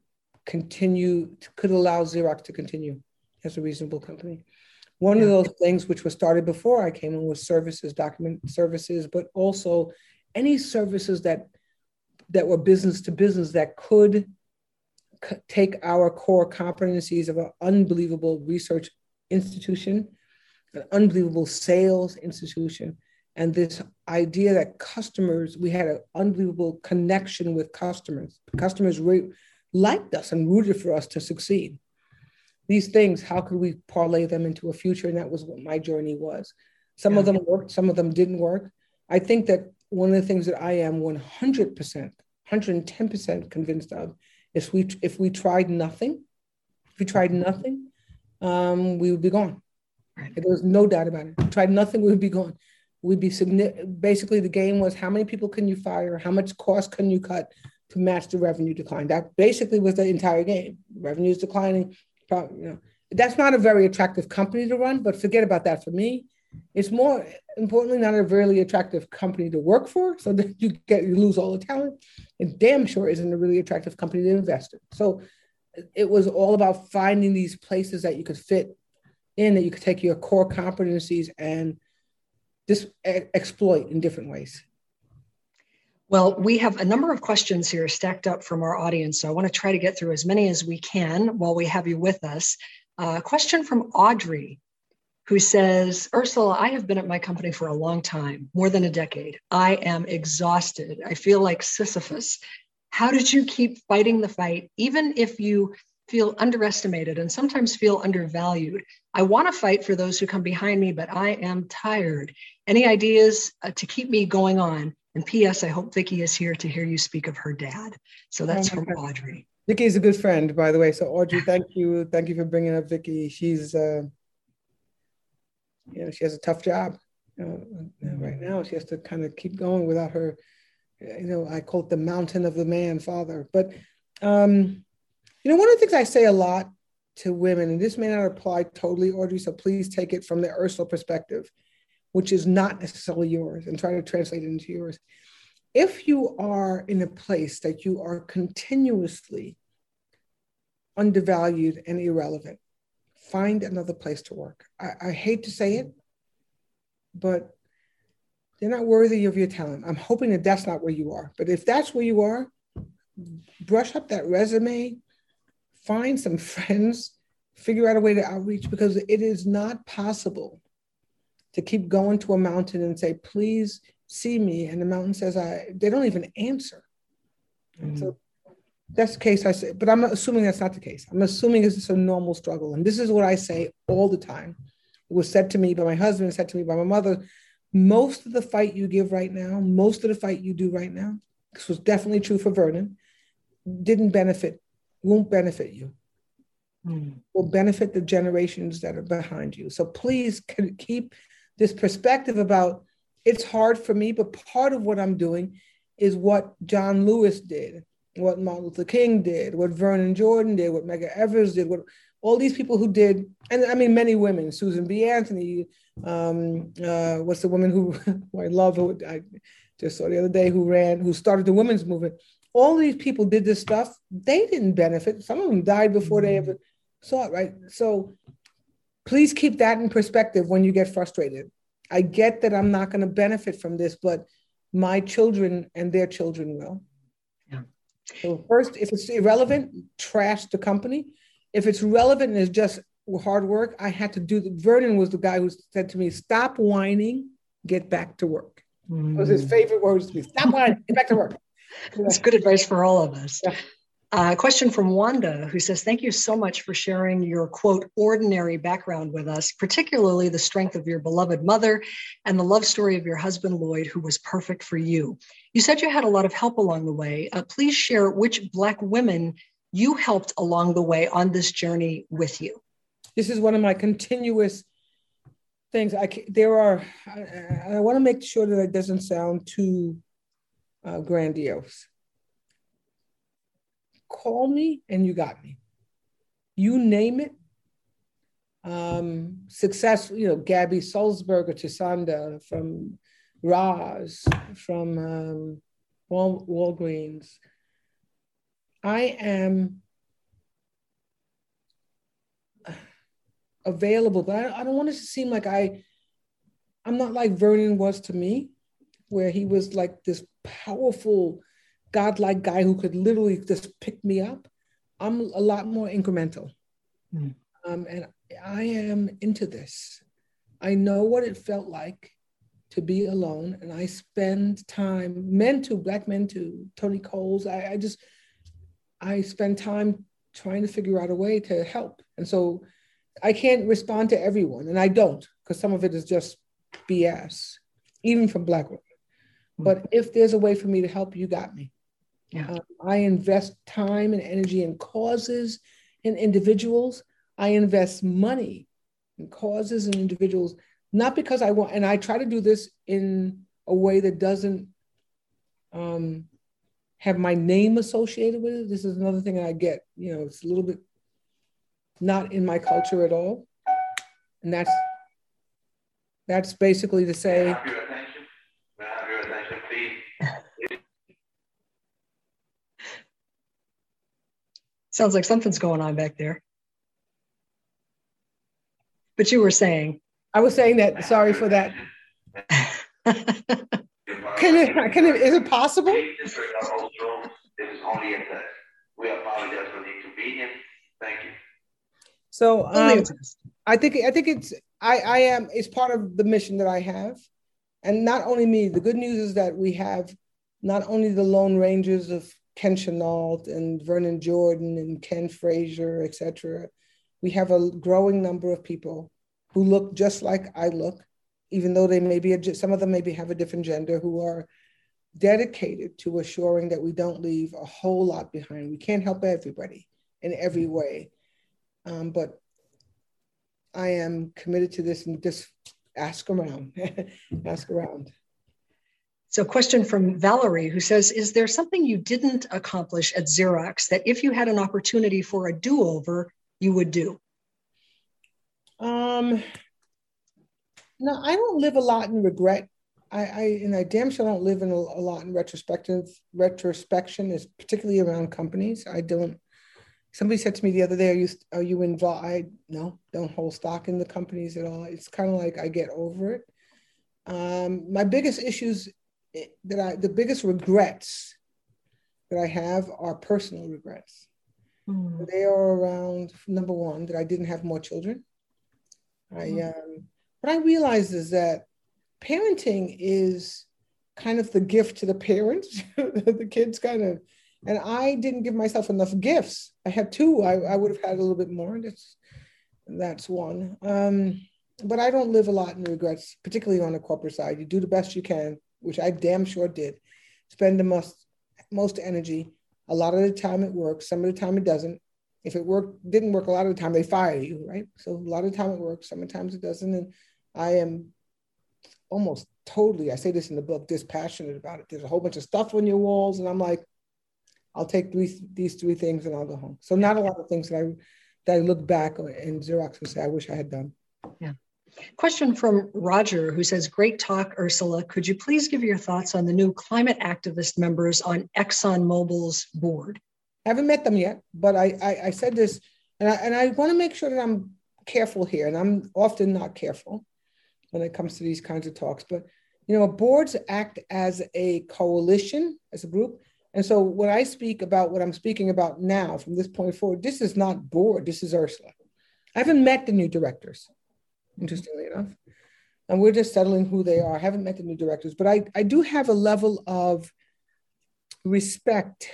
Xerox to continue as a reasonable company. One of those things which was started before I came in was services, document services, but also any services that were business to business that could take our core competencies of an unbelievable research institution, an unbelievable sales institution, and this idea that we had an unbelievable connection with customers. Customers liked us and rooted for us to succeed. These things, how could we parlay them into a future? And that was what my journey was. Some of them worked, some of them didn't work. I think that one of the things that I am 100%, 110% convinced of is if we tried nothing, we would be gone. Right. There was no doubt about it. If we tried nothing, we would be gone. We'd be basically the game was how many people can you fire? How much cost can you cut to match the revenue decline? That basically was the entire game. Revenue is declining. That's not a very attractive company to run, but forget about that for me. It's more importantly not a really attractive company to work for, so that you lose all the talent. It damn sure isn't a really attractive company to invest in. So it was all about finding these places that you could fit in, that you could take your core competencies and just exploit in different ways. Well, we have a number of questions here stacked up from our audience, so I want to try to get through as many as we can while we have you with us. A question from Audrey, who says, Ursula, I have been at my company for a long time, more than a decade. I am exhausted. I feel like Sisyphus. How did you keep fighting the fight, even if you feel underestimated and sometimes feel undervalued? I want to fight for those who come behind me, but I am tired. Any ideas to keep me going on? And P.S. I hope Vicki is here to hear you speak of her dad. So that's from Audrey. Vicki is a good friend, by the way. So Audrey, thank you. Thank you for bringing up Vicki. She's, she has a tough job. Right now, she has to kind of keep going without her, I call it the mountain of the man father. But, one of the things I say a lot to women, and this may not apply totally, Audrey, so please take it from the Ursula perspective, which is not necessarily yours, and try to translate it into yours. If you are in a place that you are continuously undervalued and irrelevant, find another place to work. I hate to say it, but they're not worthy of your talent. I'm hoping that that's not where you are. But if that's where you are, brush up that resume, find some friends, figure out a way to outreach, because it is not possible to keep going to a mountain and say, please see me. And the mountain says, they don't even answer. Mm-hmm. So that's the case, I say, but I'm assuming that's not the case. I'm assuming it's just a normal struggle. And this is what I say all the time. It was said to me by my husband, said to me by my mother, most of the fight you give right now, most of the fight you do right now, this was definitely true for Vernon, won't benefit you. Will benefit the generations that are behind you. So please keep this perspective about, it's hard for me, but part of what I'm doing is what John Lewis did, what Martin Luther King did, what Vernon Jordan did, what Medgar Evers did, what all these people who did, and I mean, many women, Susan B. Anthony, what's the woman who I love, who I just saw the other day, who started the women's movement. All these people did this stuff. They didn't benefit. Some of them died before they ever saw it, right? So please keep that in perspective when you get frustrated. I get that I'm not going to benefit from this, but my children and their children will. Yeah. So first, if it's irrelevant, trash the company. If it's relevant and it's just hard work, I had to do Vernon was the guy who said to me, stop whining, get back to work. It was his favorite words to me. Stop whining, get back to work. That's good advice for all of us. Yeah. A question from Wanda, who says, thank you so much for sharing your, quote, ordinary background with us, particularly the strength of your beloved mother and the love story of your husband, Lloyd, who was perfect for you. You said you had a lot of help along the way. Please share which Black women you helped along the way on this journey with you. This is one of my continuous things. I want to make sure that it doesn't sound too grandiose. Call me and you got me. You name it. Success, Gabby Sulzberger, Chisanda from Roz, from Walgreens. I am available, but I don't want it to seem like I'm not like Vernon was to me, where he was like this powerful, godlike guy who could literally just pick me up. I'm a lot more incremental. And I am into this. I know what it felt like to be alone. And I spend time, Black men too, Tony Coles. I spend time trying to figure out a way to help. And so I can't respond to everyone, and I don't, because some of it is just BS, even from Black women. But if there's a way for me to help, you got me. Yeah. I invest time and energy in causes and individuals. I invest money in causes and individuals, not because I want, and I try to do this in a way that doesn't have my name associated with it. This is another thing I get, it's a little bit not in my culture at all. And that's basically to say. May I have your attention? May I have your attention, please? Sounds like something's going on back there. But you were saying. I was saying that, sorry for that. Is it possible? This is only a test. We apologize for the inconvenience. Thank you. So I think it's part of the mission that I have. And not only me, the good news is that we have not only the Lone Rangers of Ken Chenault and Vernon Jordan and Ken Frazier, et cetera. We have a growing number of people who look just like I look, even though they may be, some of them maybe have a different gender, who are dedicated to assuring that we don't leave a whole lot behind. We can't help everybody in every way. But I am committed to this, and just ask around, ask around. So question from Valerie, who says, is there something you didn't accomplish at Xerox that if you had an opportunity for a do-over, you would do? No, I don't live a lot in regret. I damn sure don't live in a lot in retrospection, is particularly around companies. I don't. Somebody said to me the other day, are you involved? No, don't hold stock in the companies at all. It's kind of like I get over it. My biggest issues the biggest regrets that I have are personal regrets. They are around, number one, that I didn't have more children. What I realized is that parenting is kind of the gift to the parents, the kids kind of, and I didn't give myself enough gifts. I had two, I would have had a little bit more. That's one. But I don't live a lot in regrets, particularly on the corporate side. You do the best you can, which I damn sure did. Spend the most energy. A lot of the time it works. Some of the time it doesn't. If it didn't work, a lot of the time they fire you, right? So a lot of the time it works. Sometimes it doesn't. And I am almost totally, I say this in the book, dispassionate about it. There's a whole bunch of stuff on your walls, and I'm like, I'll take these three things and I'll go home. So not a lot of things that I look back in Xerox and say, I wish I had done. Yeah. Question from Roger, who says, great talk, Ursula. Could you please give your thoughts on the new climate activist members on ExxonMobil's board? I haven't met them yet, but I said this, and I want to make sure that I'm careful here, and I'm often not careful when it comes to these kinds of talks. But, boards act as a coalition, as a group. And so when I speak about what I'm speaking about now, from this point forward, this is not board, this is Ursula. I haven't met the new directors, interestingly enough. And we're just settling who they are. I haven't met the new directors, but I do have a level of respect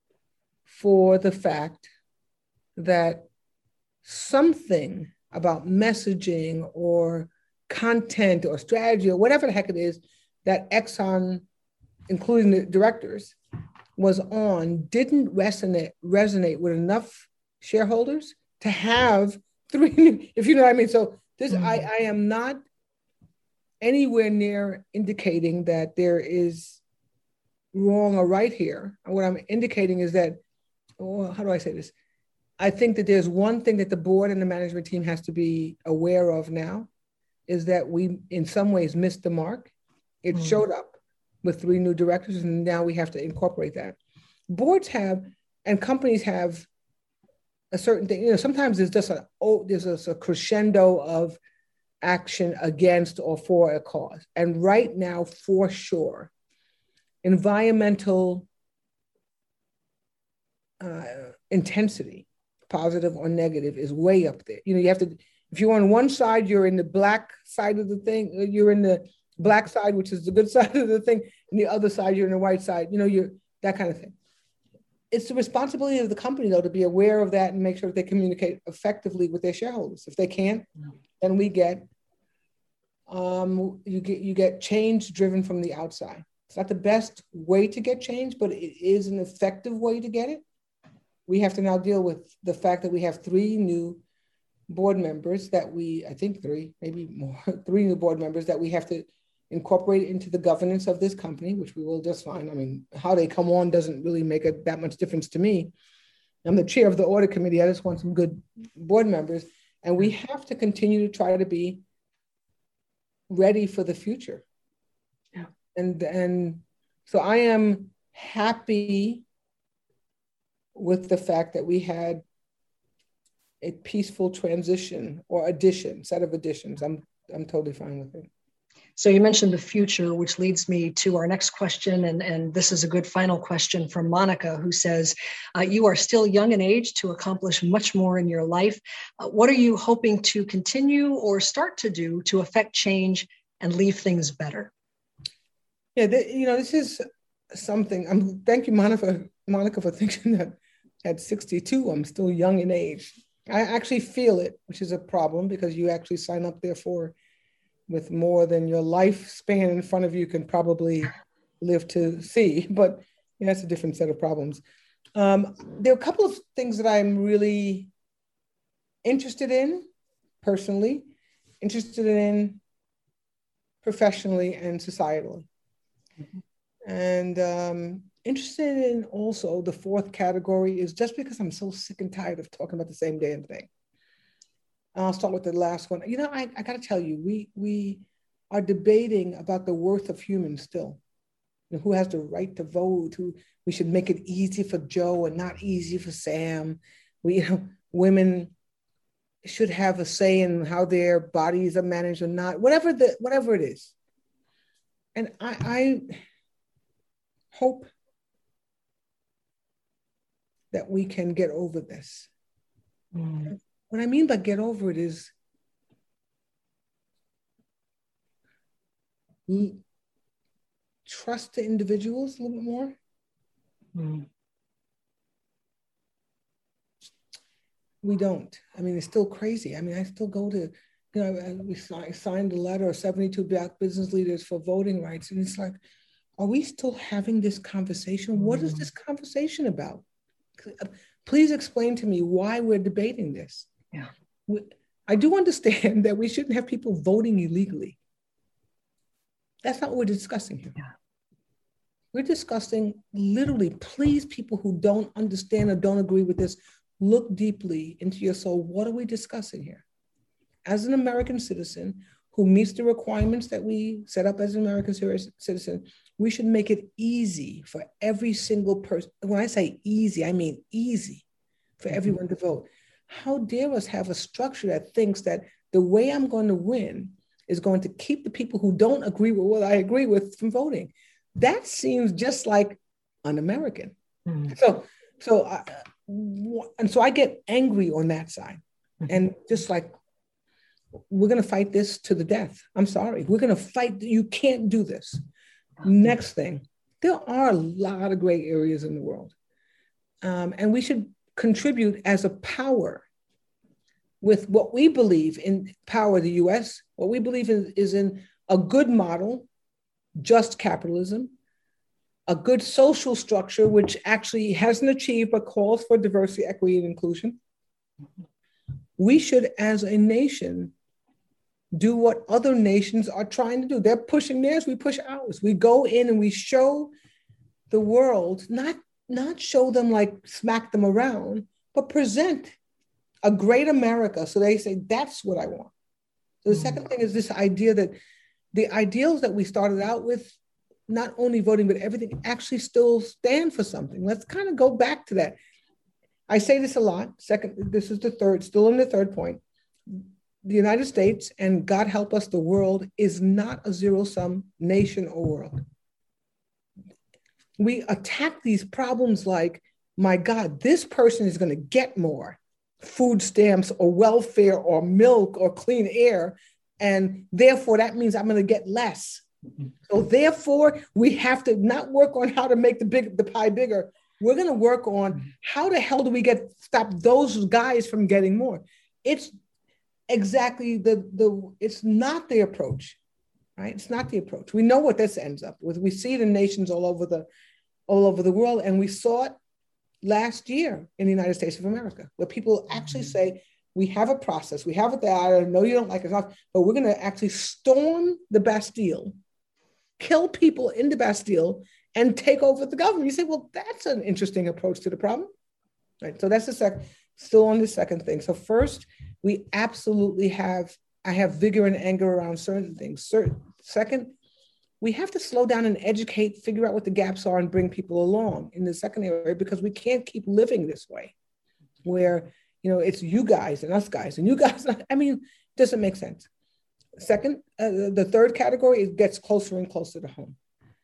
for the fact that something about messaging or content or strategy or whatever the heck it is that Exxon, including the directors, was on didn't resonate with enough shareholders to have three, if you know what I mean. So this, I am not anywhere near indicating that there is wrong or right here. What I'm indicating is that, how do I say this? I think that there's one thing that the board and the management team has to be aware of now, is that we, in some ways, missed the mark. It showed up with three new directors, and now we have to incorporate that. Boards have, and companies have, a certain thing. Sometimes there's just a crescendo of action against or for a cause. And right now, for sure, environmental intensity, positive or negative, is way up there. You have to, if you're on one side, you're in the black side of the thing, you're in the black side, which is the good side of the thing, and the other side, you're in the white side, you're that kind of thing. it's the responsibility of the company, though, to be aware of that and make sure that they communicate effectively with their shareholders. If they can't, then we get you get change driven from the outside. It's not the best way to get change, but it is an effective way to get it. We have to now deal with the fact that we have 3 new board members that I think 3, maybe more, 3 new board members that we have to incorporate into the governance of this company, which we will just fine. I mean, how they come on doesn't really make that much difference to me. I'm the chair of the audit committee. I just want some good board members. And we have to continue to try to be ready for the future. Yeah. And so I am happy with the fact that we had a peaceful transition or set of additions. I'm totally fine with it. So you mentioned the future, which leads me to our next question. And this is a good final question from Monica, who says, you are still young in age to accomplish much more in your life. What are you hoping to continue or start to do to affect change and leave things better? Yeah, this is something. Thank you, Monica, for thinking that at 62, I'm still young in age. I actually feel it, which is a problem because you actually sign up there with more than your lifespan in front of you can probably live to see, but that's a different set of problems. There are a couple of things that I'm really interested in personally, interested in professionally and societally. Mm-hmm. And interested in also the 4th category is just because I'm so sick and tired of talking about the same damn thing. I'll start with the last one. I got to tell you, we are debating about the worth of humans still. Who has the right to vote? We should make it easy for Joe and not easy for Sam. Women should have a say in how their bodies are managed or not. Whatever it is. And I hope that we can get over this. Mm. What I mean by get over it is trust the individuals a little bit more. Mm. We don't. I mean, it's still crazy. I mean, I still go to, we signed a letter of 72 Black business leaders for voting rights. And it's like, are we still having this conversation? What is this conversation about? Please explain to me why we're debating this. Yeah. I do understand that we shouldn't have people voting illegally. That's not what we're discussing here. Yeah. We're discussing literally, please, people who don't understand or don't agree with this, look deeply into your soul. What are we discussing here? As an American citizen who meets the requirements that we set up as an American citizen, we should make it easy for every single person. When I say easy, I mean easy for everyone to vote. How dare us have a structure that thinks that the way I'm going to win is going to keep the people who don't agree with what I agree with from voting? That seems just like un-American. Mm-hmm. So I get angry on that side. Mm-hmm. And just like, we're going to fight this to the death. I'm sorry. We're going to fight. You can't do this. Next thing, there are a lot of gray areas in the world. And we should contribute as a power with what we believe in power, the US. What we believe is in a good model, just capitalism, a good social structure, which actually hasn't achieved but calls for diversity, equity, and inclusion. We should, as a nation, do what other nations are trying to do. They're pushing theirs, we push ours. We go in and we show the world, not show them like smack them around, but present a great America. So they say, that's what I want. So the second thing is this idea that the ideals that we started out with, not only voting, but everything actually still stand for something. Let's kind of go back to that. I say this a lot. This is the third, still in the third point. The United States, and God help us, the world, is not a zero-sum nation or world. We attack these problems like, my God, this person is going to get more food stamps or welfare or milk or clean air, and therefore that means I'm going to get less. So therefore, we have to not work on how to make the pie bigger. We're going to work on how the hell do we stop those guys from getting more. It's exactly it's not the approach, right? It's not the approach. We know what this ends up with. We see it in nations all over the world, and we saw it last year in the United States of America, where people actually say, we have a process, we have it there. I know you don't like it, but we're going to actually storm the Bastille, kill people in the Bastille, and take over the government. You say, well, that's an interesting approach to the problem, right? So that's still on the second thing. So first, we absolutely I have vigor and anger around certain things. Second, we have to slow down and educate, figure out what the gaps are, and bring people along in the second area, because we can't keep living this way, where, it's you guys and us guys and you guys. I mean, it doesn't make sense. Second, the third category, it gets closer and closer to home.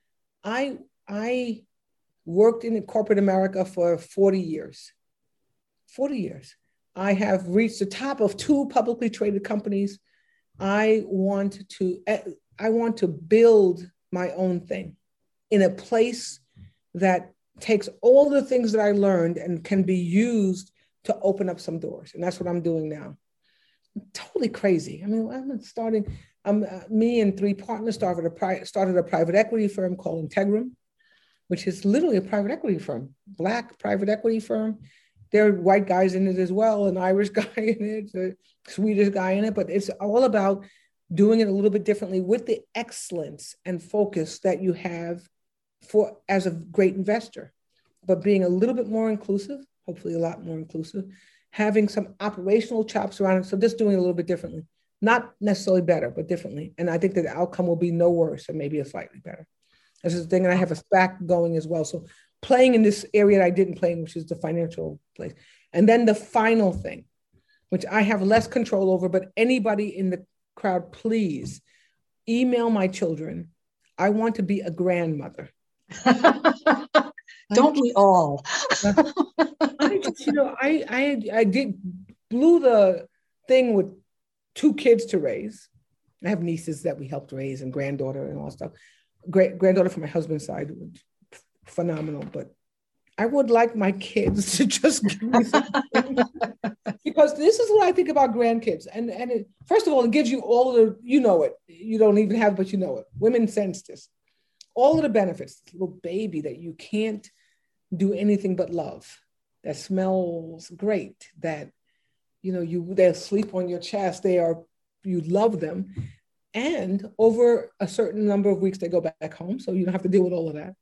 I worked in corporate America for 40 years. 40 years. I have reached the top of 2 publicly traded companies. I want to build my own thing in a place that takes all the things that I learned and can be used to open up some doors. And that's what I'm doing now. Totally crazy. I mean, me and 3 partners started a private equity firm called Integrum, which is literally a private equity firm, Black private equity firm. There are white guys in it as well, an Irish guy in it, a Swedish guy in it, but it's all about doing it a little bit differently with the excellence and focus that you have as a great investor, but being a little bit more inclusive, hopefully a lot more inclusive, having some operational chops around it. So just doing it a little bit differently, not necessarily better, but differently. And I think that the outcome will be no worse and maybe a slightly better. This is the thing. And I have a SPAC going as well. So playing in this area that I didn't play in, which is the financial place. And then the final thing, which I have less control over, but anybody in the crowd, please email my children. I want to be a grandmother. Don't we all? I blew the thing with 2 kids to raise. I have nieces that we helped raise and granddaughter and all that stuff. Granddaughter from my husband's side, phenomenal. But I would like my kids to just give me something. Because this is what I think about grandkids. And first of all, it gives you all the, it. You don't even have it, but you know it. Women sense this. All of the benefits, this little baby that you can't do anything but love, that smells great, that, they'll sleep on your chest, you love them. And over a certain number of weeks, they go back home. So you don't have to deal with all of that.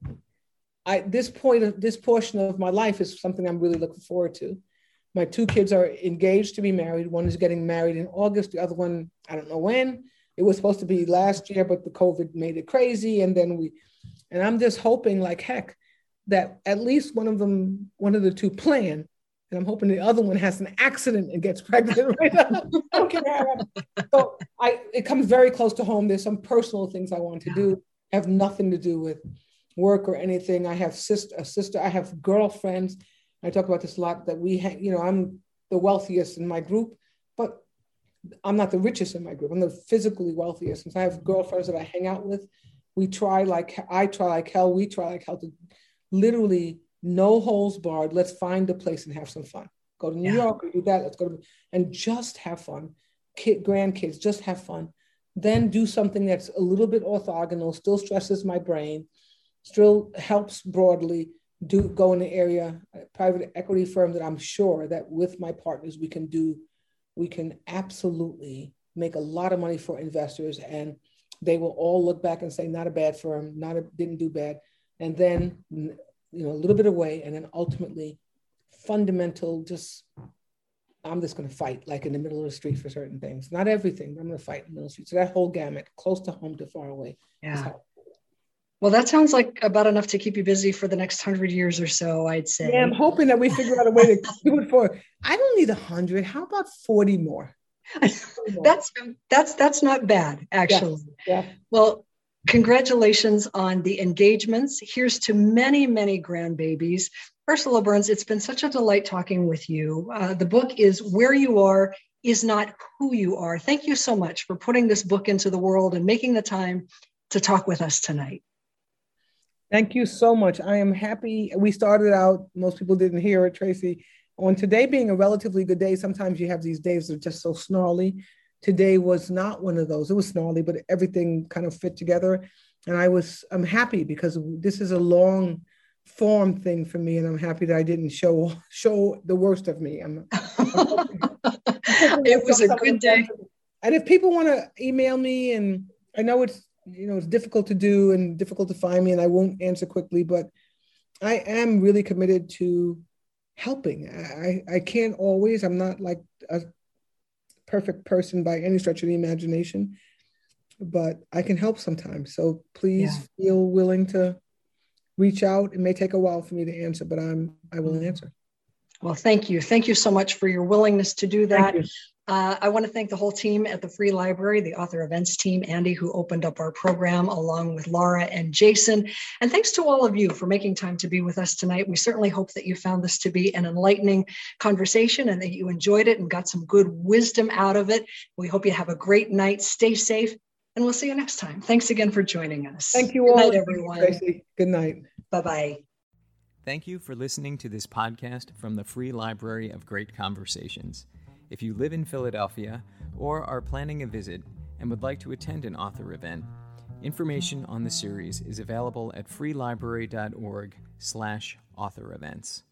This portion of my life is something I'm really looking forward to. My 2 kids are engaged to be married. One is getting married in August. The other one, I don't know when. It was supposed to be last year, but the COVID made it crazy. And I'm just hoping like heck that at least one of the 2 plan. And I'm hoping the other one has an accident and gets pregnant right now. I don't care how it happens. So it comes very close to home. There's some personal things I want to do, have nothing to do with work or anything. I have a sister, I have girlfriends. I talk about this a lot, that I'm the wealthiest in my group, but I'm not the richest in my group. I'm the physically wealthiest. And so I have girlfriends that I hang out with. I try like hell to literally no holes barred. Let's find a place and have some fun. Go to New York or do that. Let's go and just have fun. Grandkids, just have fun. Then do something that's a little bit orthogonal, still stresses my brain, still helps broadly. Go in the area, a private equity firm that I'm sure that with my partners we can absolutely make a lot of money for investors, and they will all look back and say, not a bad firm, didn't do bad. And then, a little bit away, and then ultimately fundamental, I'm just going to fight like in the middle of the street for certain things. Not everything, but I'm going to fight in the middle of the street. So that whole gamut, close to home to far away. Yeah. Well, that sounds like about enough to keep you busy for the next 100 years or so, I'd say. Yeah, I'm hoping that we figure out a way to do it I don't need 100. How about 40 more? That's not bad, actually. Yeah. Well, congratulations on the engagements. Here's to many, many grandbabies. Ursula Burns, it's been such a delight talking with you. The book is Where You Are Is Not Who You Are. Thank you so much for putting this book into the world and making the time to talk with us tonight. Thank you so much. I am happy. We started out, most people didn't hear it, Tracy, on today being a relatively good day. Sometimes you have these days that are just so snarly. Today was not one of those. It was snarly, but everything kind of fit together. And I'm happy because this is a long form thing for me. And I'm happy that I didn't show the worst of me. It was a good day. And if people want to email me, and I know it's difficult to do and difficult to find me, and I won't answer quickly, but I am really committed to helping. I can't always, I'm not like a perfect person by any stretch of the imagination, but I can help sometimes. So please feel willing to reach out. It may take a while for me to answer, but I will answer. Well, thank you. Thank you so much for your willingness to do that. I want to thank the whole team at the Free Library, the author events team, Andy, who opened up our program, along with Laura and Jason. And thanks to all of you for making time to be with us tonight. We certainly hope that you found this to be an enlightening conversation and that you enjoyed it and got some good wisdom out of it. We hope you have a great night. Stay safe, and we'll see you next time. Thanks again for joining us. Thank you all. Good night, everyone. Tracy. Good night. Bye-bye. Thank you for listening to this podcast from the Free Library of Great Conversations. If you live in Philadelphia or are planning a visit and would like to attend an author event, information on the series is available at freelibrary.org/author events.